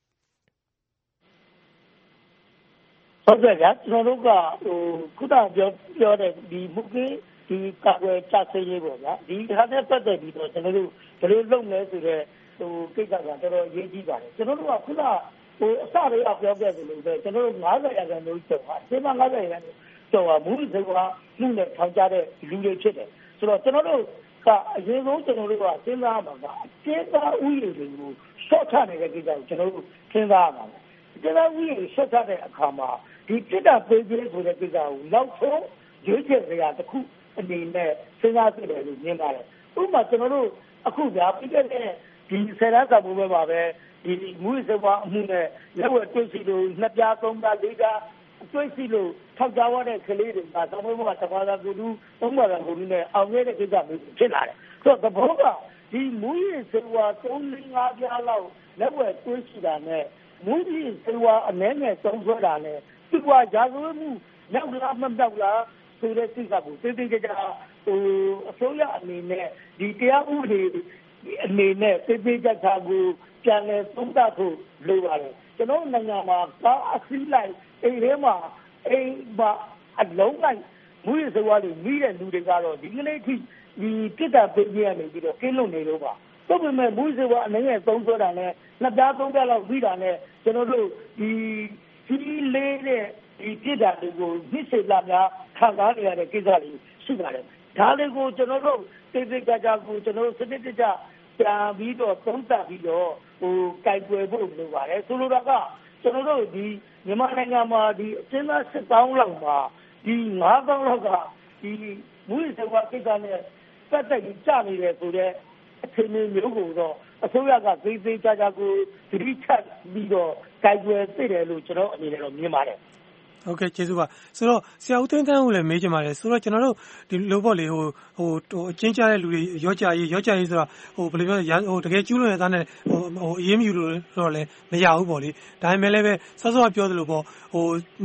ဟုတ်ကဲ့ဗျာကျွန်တော်တို့ကခုနပြောတဲ့ဒီမှုကင်းဒီကာကွယ်ချဆေးရေးပေါ့ဗျာဒီခါနဲ့ပတ်သက်ပြီးတော့ကျွန်တော်တို့ဘယ်လိုလုပ်လဲဆိုတော့ကိစ္စကတော်တော်အရေးကြီးပါတယ်ကျွန်တော်တို့ကခုနအစလေးကပြောခဲ့သလိုပဲကျွန်တော်တို့90%ကျော်ပါဒီမှာ90%ကျော်ပါမူစကွာမှုနဲ့ထောင်ကြတဲ့လူတွေဖြစ်တယ်ဆိုတော့ကျွန်တော်တို့ကအရင်ဆုံးကျွန်တော်တို့ကစဉ်းစားမှာကအကျဉ်းသားဥယျာဉ်တွေကိုဆော့ချနေတဲ့ကိစ္စကိုကျွန်တော်တို့စဉ်းစားရမှာပဲအကျဉ်းသားဥယျာဉ်ဆော့ချတဲ့အခါမှာဒီပြည်တာပေးခြင်းဆိုတဲ့ကိစ္စကိုနောက်ဆုံးရွေးချယ်စရာတစ်ခုအနေနဲ့စဉ်းစားကြည့်တယ်လို့မြင်ပါတယ်ဥပမာကျွန်တော်တို့အခုဗျာပြည်တဲ့ဒီဆယ်တန်းစာမိုးပဲပါပဲဒီမူစကွာအမှုနဲ့လက်ဝဲတွေ့စီလို့နှစ်ပြားသုံးပြားလေးပြားတွေ့စီလို့ထောက်ကြွားတဲ့ကလေးတွေကသဘောကတဘာသာကူလူသုံးဘာသာကူလူနဲ့အောင်ရတဲ့ကိစ္စမျိုးဖြစ်လာတယ်ဆိုတော့သဘောကဒီမူရစကွာ3-5ပြားလောက်လက်ဝဲတွေ့စီတာနဲ့မူရစကွာအနည်းငယ်သုံးဆွဲတာနဲ့ဒီကွာရာဇဝတ်မှုနောက်လာမပြောက်လာဆိုတဲ့ကိစ္စကိုတိတိကျကျအစိုးရအနေနဲ့ဒီတရားဥပဒေအနေနဲ့သေချာချာကိုပြန်လည်သုံးသပ်ဖို့လိုပါတယ်ကျွန်တော်နိုင်ငံမှာကားအစီးလိုက်အိမ်ထဲမှာအိမ်မှာအလုံးလိုက်မူရစဝါးတွေမိတဲ့လူတွေကတော့ဒီကနေ့ထိဒီပြစ်တာပေးခြင်းကနေပြီးတော့ကင်းလွတ်နေလို့ပါတော့ပေမဲ့မူရစဝါးအနေနဲ့သုံးဆွဲတာနဲ့နှစ်ပြားသုံးပြားလောက်ပြီးတာနဲ့ကျွန်တော်တို့ဒီလေးတဲ့ဒီပြစ်တာတွေကိုနှစ်စိလများခံစားနေရတဲ့ကိစ္စတွေရှိပါတယ်ဒါလေးကိုကျွန်တော်တို့သေချာချာကိုကျွန်တော်တို့စနစ်တကျပြန်ပြီးတော့သုံးသပ်ပြီးတော့ကြိုက်ွယ်ဖို့လိုပါတယ်ဆိုလိုတာကကျွန်တော်တို့ဒီမြန်မာနိုင်ငံမှာဒီအကျဉ်းသား7,000လောက်မှာဒီ9,000လောက်ကဒီမူရစကွာကိစ္စနဲ့ပတ်သက်ပြီးကြာနေတယ်ဆိုတော့အခြေအနေမျိုးကိုတော့အစိုးရကသေချာချာကိုသတိချက်ပြီးတော့ကြိုက်ွယ်သိတယ်လို့ကျွန်တော်အနေနဲ့တော့မြင်ပါတယ်ဟုတ်ကဲ့ကျေးဇူးပါဆိုတော့ဆရာဦးသိန်းသန်းကိုလည်းမေးချင်ပါတယ်ဆိုတော့ကျွန်တော်တို့ဒီလိုပေါ့လေဟိုအချင်းချတဲ့လူတွေရောကြရေးဆိုတာဘယ်လိုပြောတကယ်ကျူးလွန်တဲ့သားနဲ့အရေးမယူလို့တော့လည်းမရဘူးပေါ့လေဒါပေမဲ့လည်းပဲစောစောကပြောသလိုပေါ့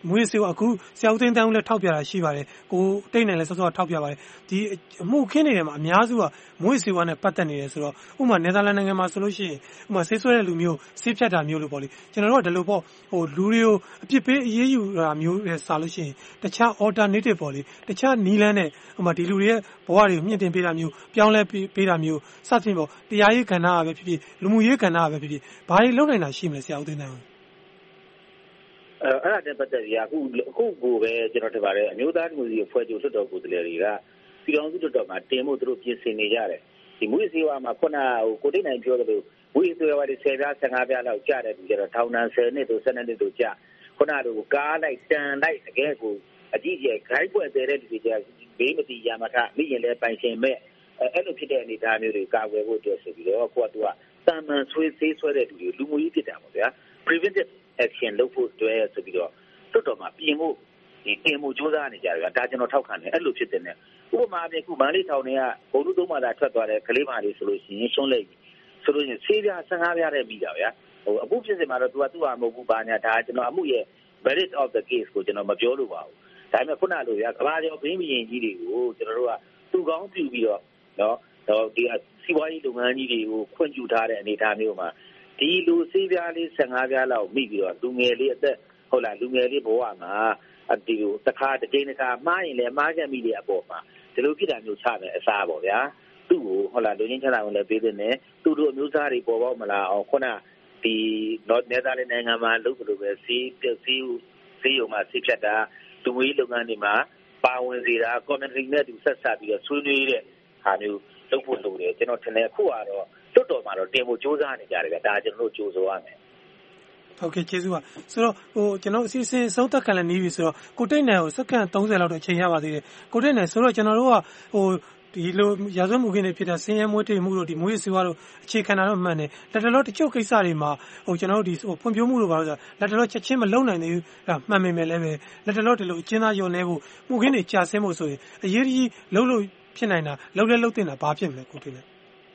မူရစေအခုဆရာဦးသိန်းတန်းဦးလည်းထောက်ပြတာရှိပါတယ်ကိုတိတ်နိုင်လည်းစောစောထောက်ပြပါတယ်ဒီအမှုခင်းနေတယ်မှာအများစုကမူရစေဝါနဲ့ပတ်သက်နေတယ်ဆိုတော့ဥပမာနယ်သာလန်နိုင်ငံမှာဆိုလို့ရှိရင်ဥပမာဆေးဆွဲတဲ့လူမျိုးဆေးဖြတ်တာမျိုးလို့ပေါ့လေကျွန်တော်တို့ကဒီလိုပေါ့လူတွေကိုအပြစ်ပေးအရေးယူတာမျိုးနဲ့စာလို့ရှိရင်တခြား alternative ပေါ့လေတခြားနီးလန်းနဲ့ဥပမာဒီလူတွေရဲ့ဘဝတွေကိုမြင့်တင်ပေးတာမျိုးပြောင်းလဲပေးတာမျိုးစသဖြင့်ပေါ့တရားရေးကဏ္ဍကပဲဖြစ်ဖြစ်လူမှုရေးကဏ္ဍကပဲဖြစ်ဖြစ်ဘာတွေလုပ်နိုင်တာရှိမလဲဆရာဦးသိန်းတန်းအဲ့ဒါနဲ့ပတ်သက်ပြီးအခုကိုပဲကျွန်တော်ထင်ပါတယ်အမျိုးသားဒီမိုကရေစီအဖွဲ့ချုပ်လွှတ်တော်ကိုယ်စားလှယ်တွေကပြည်တော်စုလွှတ်တော်မှာတင်ဖို့သူတို့ပြင်ဆင်နေကြတယ်ဒီမူရစီဝါမှာခုနကိုတိတ်နိုင်ပြောသလိုမူရစီဝါတွေ10ပြား15ပြားလောက်ကြားတယ်ဒီကျတော့ထောင်ဒဏ်10နှစ်တို့12နှစ်တို့ကြားခုနကကားလိုက်တန်လိုက်တကယ်ကိုအကြီးကျယ်ခိုင်းပွဲတဲ့တဲ့ဒီကျဘေးမတိရမထမိရင်လည်းပိုင်ရှင်မဲ့အဲ့လိုဖြစ်တဲ့အနေအထားမျိုးတွေကာကွယ်ဖို့အတွက်ဆိုပြီးတော့ကိုကတာမန်ဆွေးတဲ့လူတွေလူမှုရေးဖြစ်တာပေါ့ဗျာ preventive action လုပ်ဖို့အတွက်ဆိုပြီးတော့တွတ်တော်မှာပြင်ဖို့တင်မှုစူးစမ်းနေကြတယ်ဗျာဒါကျွန်တော်ထောက်ခံတယ်အဲ့လိုဖြစ်တဲ့နဲ့ဥပမာအပြင်ခုမန္တလေးထောင်တွေကဘုံလူသုံးပါးသာထွက်သွားတဲ့ကလေးမလေးဆိုလို့ရှိရင်ရှုံးလိုက်ဆိုလို့ရှိရင်ဆေးပြား15ပြားတဲ့ပြီးတာဗျာအခုဖြစ်စင်မှာတော့သူကသူ့ဟာမဟုတ်ဘူးဘာညာဒါကျွန်တော်အမှုရဲ့ merit of the case ကိုကျွန်တော်မပြောလို့ပါဘူးဒါပေမဲ့ခုနလိုဗျာကဘာကျော်ဘင်းမရင်ကြီးတွေကိုကျွန်တော်တို့ကသူ့ကောင်းပြုပြီးတော့နော်ဒီစီးပွားရေးလုပ်ငန်းကြီးတွေကိုခွင့်ပြုထားတဲ့အနေအထားမျိုးမှာဒီလူဆေးပြားလေး15ပြားလောက်မိပြီးတော့လူငယ်လေးအသက်ဟုတ်လားလူငယ်လေးဘဝမှာဒီလိုတစ်ခါတစ်ချိန်တစ်ခါမှားရင်လည်းမှားခဲ့မိတဲ့အပေါ်မှာဒီလိုဖြစ်တာမျိုးချမယ်အစားပေါ့ဗျာသူ့ကိုဟုတ်လားလူချင်းချတာကိုလည်းပေးတဲ့နဲ့သူတို့အမျိုးသားတွေပေါ်ပေါက်မလားအောင်ခုနဒီနယ်သာလန်နိုင်ငံမှာလုပ်လို့ပဲစီးရုံမှာစီးဖြတ်တာလူငွေလုပ်ငန်းတွေမှာပါဝင်စေတာ community နဲ့တူဆက်ဆက်ပြီးတော့ဆွေးနွေးတဲ့ဟာမျိုးလုပ်ဖို့လိုတယ်ကျွန်တော်ထင်တယ်အခုကတော့တွတ်တော်မှာတော့တင်ဖို့စူးစမ်းနေကြတယ်ဗျဒါကျွန်တော်တို့ကြိုးစားရမယ်ဟုတ်ကဲ့ကျေးဇူးပါဆိုတော့ကျွန်တော်အစီအစဉ်ဆုံးသက်ခံလည်းနေပြီဆိုတော့ကိုတိတ်နိုင်ကိုစက္ကန့်30လောက်တော့အချိန်ရပါသေးတယ်ကိုတိတ်နိုင်ဆိုတော့ကျွန်တော်တို့ကဒီလိုရာဇဝတ်မှုခင်းတွေဖြစ်တာဆင်းရဲမွေးတေမှုတို့ဒီမွေးစေဝါတို့အခြေခံတာတော့မှန်တယ်လက်တလောတချို့ကိစ္စတွေမှာကျွန်တော်တို့ဒီဖွံ့ဖြိုးမှုတို့ပါလို့ဆိုတာလက်တလောချက်ချင်းမလုံနိုင်သေးဘူးမှန်ပေမဲ့လည်းပဲလက်တလောဒီလိုအကျဉ်းသားရောနေဖို့မှုခင်းတွေကြာဆင်းဖို့ဆိုရင်အရေးကြီးလုံးလို့ဖြစ်နိုင်တာလုံးလဲလုံးတင်တာဘာဖြစ်မလဲကိုတိတ်နိုင်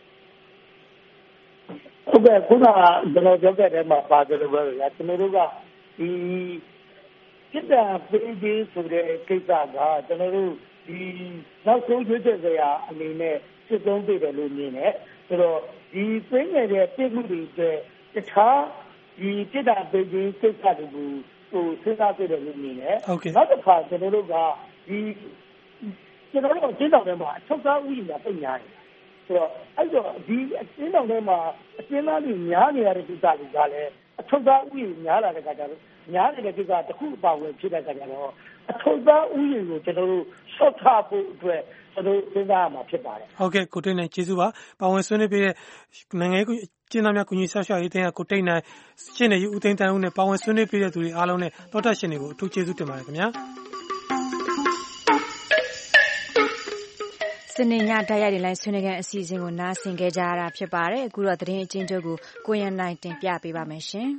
ဟုတ်ကဲ့ခုနကကျွန်တော်ပြောခဲ့တဲ့မှာပါတယ်လို့ပဲဗျာကျွန်တော်တို့ကဒီစစ်တပ်ပြည်ကြီးဆိုတဲ့ကိစ္စကကျွန်တော်တို့ဒီနောက်ဆုံးရွေးချယ်စရာအနေနဲ့စစ်သုံးပြတယ်လို့မြင်တယ်ဆိုတော့ဒီပြင်းနေတဲ့ပြည်မှုတွေတဲ့တခြားဒီစစ်တပ်ပြည်ကြီးကိစ္စတွေကိုစဉ်းစားပြတယ်လို့မြင်တယ်နောက်တစ်ခါကျွန်တော်တို့ကဒီကျွန်တော်တို့အချင်းတော်ထဲမှာအချုပ်သားဥယျာဉ်ကပိတ်များတယ်ဆိုတော့အဲ့တော့ဒီအချင်းတော်ထဲမှာအချင်းသားတွေများနေရတဲ့ကိစ္စတွေကလည်းအချုပ်သားဥယျာဉ်များလာတဲ့အခါကျတော့များနေတဲ့ကိစ္စတစ်ခုအပါဝင်ဖြစ်တဲ့အခါကျတော့အထုတ်သားဥယျာဉ်ကိုကျွန်တော်တို့ရှော့ထားဖို့အတွက်ကျွန်တော်စဉ်းစားရမှာဖြစ်ပါတယ်ဟုတ်ကဲ့ကိုတိတ်နိုင်ကျေးဇူးပါပါဝင်ဆွေးနွေးပေးတဲ့နိုင်ငံရေးကျင်းသားများကုညီဆောက်ရှောက်ရေးတင်ကကိုတိတ်နိုင်ရှင်းနေဦးသိန်းတန်းဦးနဲ့ပါဝင်ဆွေးနွေးပေးတဲ့သူတွေအားလုံးနဲ့တောတက်ရှင်တွေကိုအထူးကျေးဇူးတင်ပါတယ်ခင်ဗျာစနေညတိုက်ရိုက်လိုင်းဆွေးနွေးခန်းအစီအစဉ်ကိုနားဆင်ခဲ့ကြရတာဖြစ်ပါတယ်အခုတော့သတင်းအကျဉ်းချုပ်ကိုကိုရန်နိုင်တင်ပြပေးပါမယ်ရှင်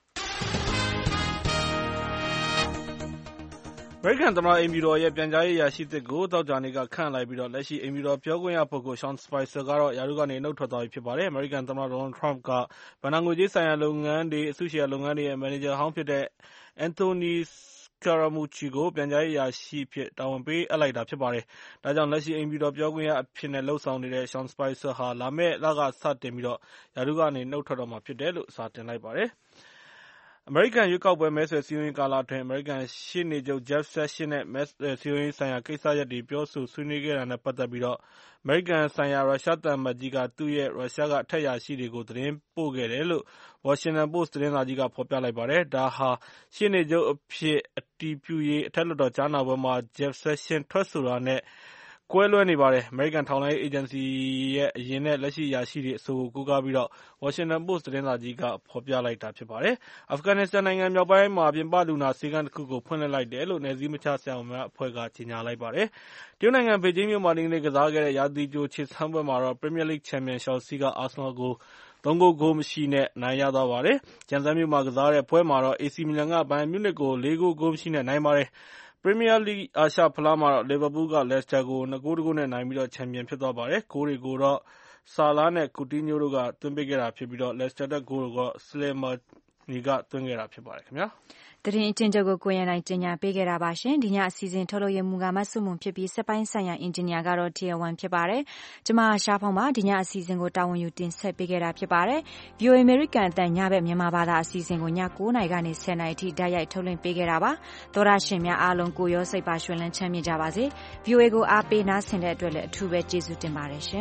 အမေရိကန်သမ္မတအိမ်ဖြူတော်ရဲ့ပြန်ကြားရေးအရာရှိသစ်ကိုသောကြာနေ့ကခန့်လိုက်ပြီးလက်ရှိအိမ်ဖြူတော်ပြောခွင့်ရပုဂ္ဂိုလ် Sean Spicer ကတော့ရာထူးကနေနုတ်ထွက်သွားပြီဖြစ်ပါတယ်။အမေရိကန်သမ္မတ Donald Trump ကဘဏ္ဍာငွေကြေးဆိုင်ရာလုပ်ငန်းတွေအစုရှယ်ယာလုပ်ငန်းတွေရဲ့မန်နေဂျာဟောင်းဖြစ်တဲ့ Anthony Scaramucci ကိုပြန်ကြားရေးအရာရှိအဖြစ်တာဝန်ပေးအပ်လိုက်တာဖြစ်ပါတယ်။ဒါကြောင့်လက်ရှိအိမ်ဖြူတော်ပြောခွင့်ရအဖြစ်နဲ့လုပ်ဆောင်နေတဲ့ Sean Spicer ဟာလာမယ့်လကစတင်ပြီးရာထူးကနေနုတ်ထွက်တော့မှာဖြစ်တယ်လို့စာတင်လိုက်ပါတယ်။အမေရိကန်ရွေးကောက်ပွဲမဲဆွယ်စည်းရုံးရေးကာလအတွင်းအမေရိကန်ရှေ့နေချုပ် Jeff Sessions နဲ့မဲဆွယ်စည်းရုံးရေးဆိုင်ရာကိစ္စရပ်တွေပြောဆိုဆွေးနွေးခဲ့တာနဲ့ပတ်သက်ပြီးအမေရိကန်ဆိုင်ရာရုရှားသံအမတ်ကြီးကသူ့ရဲ့ရုရှားကအထက်အရာရှိတွေကိုသတင်းပို့ခဲ့တယ်လို့ Washington Post သတင်းစာကြီးကဖော်ပြလိုက်ပါတယ်။ဒါဟာရှေ့နေချုပ်အဖြစ်အတည်ပြုရေးအထက်လွှတ်တော်ကြားနာပွဲမှာ Jeff Sessions ထွက်ဆိုတာနဲ့ကွဲလွဲနေပါတယ်။အမေရိကန်ထောက်လှမ်းရေးအေဂျင်စီရဲ့အရင်နဲ့လက်ရှိအရာရှိတွေအဆိုကိုကိုးကားပြီးWashington Post သတင်းစာကြီးကဖော်ပြလိုက်တာဖြစ်ပါတယ်။အာဖဂန်နစ္စတန်နိုင်ငံမြောက်ပိုင်းမှာပြင်ပလူနာဆေးခန်းတစ်ခုကိုဖွင့်လှစ်လိုက်တယ်လို့နယ်စည်းမခြားဆရာဝန်များအဖွဲ့ကကြေညာလိုက်ပါတယ်။တရုတ်နိုင်ငံဘေဂျင်းမြို့မှာဒီကနေ့ကစားခဲ့တဲ့ရာသီကြိုခြေစမ်းပွဲမှာတော့ Premier League ချန်ပီယံ Chelsea က Arsenal ကို3 ဂိုးမရှိနဲ့အနိုင်ရသွားပါတယ်။ကျန်ဆန်းမြို့မှာကစားတဲ့ပွဲမှာတော့ AC Milan က Bayern Munich ကို4 ဂိုးမရှိနဲ့နိုင်ပါတယ်။ Premier League အာရှဖလားမှာတော့ Liverpool က Leicester ကို2 ဂိုး 1 ဂိုးနဲ့နိုင်ပြီးချန်ပီယံဖြစ်သွားပါတယ်။ဂိုးတွေကိုတော့ Salah နဲ့ Coutinho တို့ကသွင်းပေးခဲ့တာဖြစ်ပြီးLeicester အတွက်ဂိုးကိုတော့ညီကသွင်းခဲ့တာဖြစ်ပါတယ်ခင်ဗျာသတင်းအကျဉ်းချုပ်ကိုကိုရန်နိုင်တင်ညာပေးခဲ့တာပါရှင်ဒီညအစီအစဉ်ထုတ်လုပ်ရမှုကမဆုမွန်ဖြစ်ပြီးစက်ပိုင်းဆိုင်ရာအင်ဂျင်နီယာကတော့ Tier 1ဖြစ်ပါတယ်ကျမရှားဖောင်းပါဒီညအစီအစဉ်ကိုတာဝန်ယူတင်ဆက်ပေးခဲ့တာဖြစ်ပါတယ် VOA American အတန်ညဘက်မြန်မာဘာသာအစီအစဉ်ကိုည9:00နာရီကနေ10:00နာရီထိဓာတ်ရိုက်ထုတ်လွှင့်ပေးခဲ့တာပါသောရရှင်များအားလုံးကိုရောစိတ်ပါရွှင်လန်းချမ်းမြေ့ကြပါစေ VOA ကိုအားပေးနားဆင်တဲ့အတွက်လည်းအထူးပဲကျေးဇူးတင်ပါတယ်ရှင်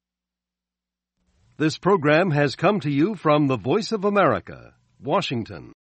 This program has come to you from the Voice of America, Washington.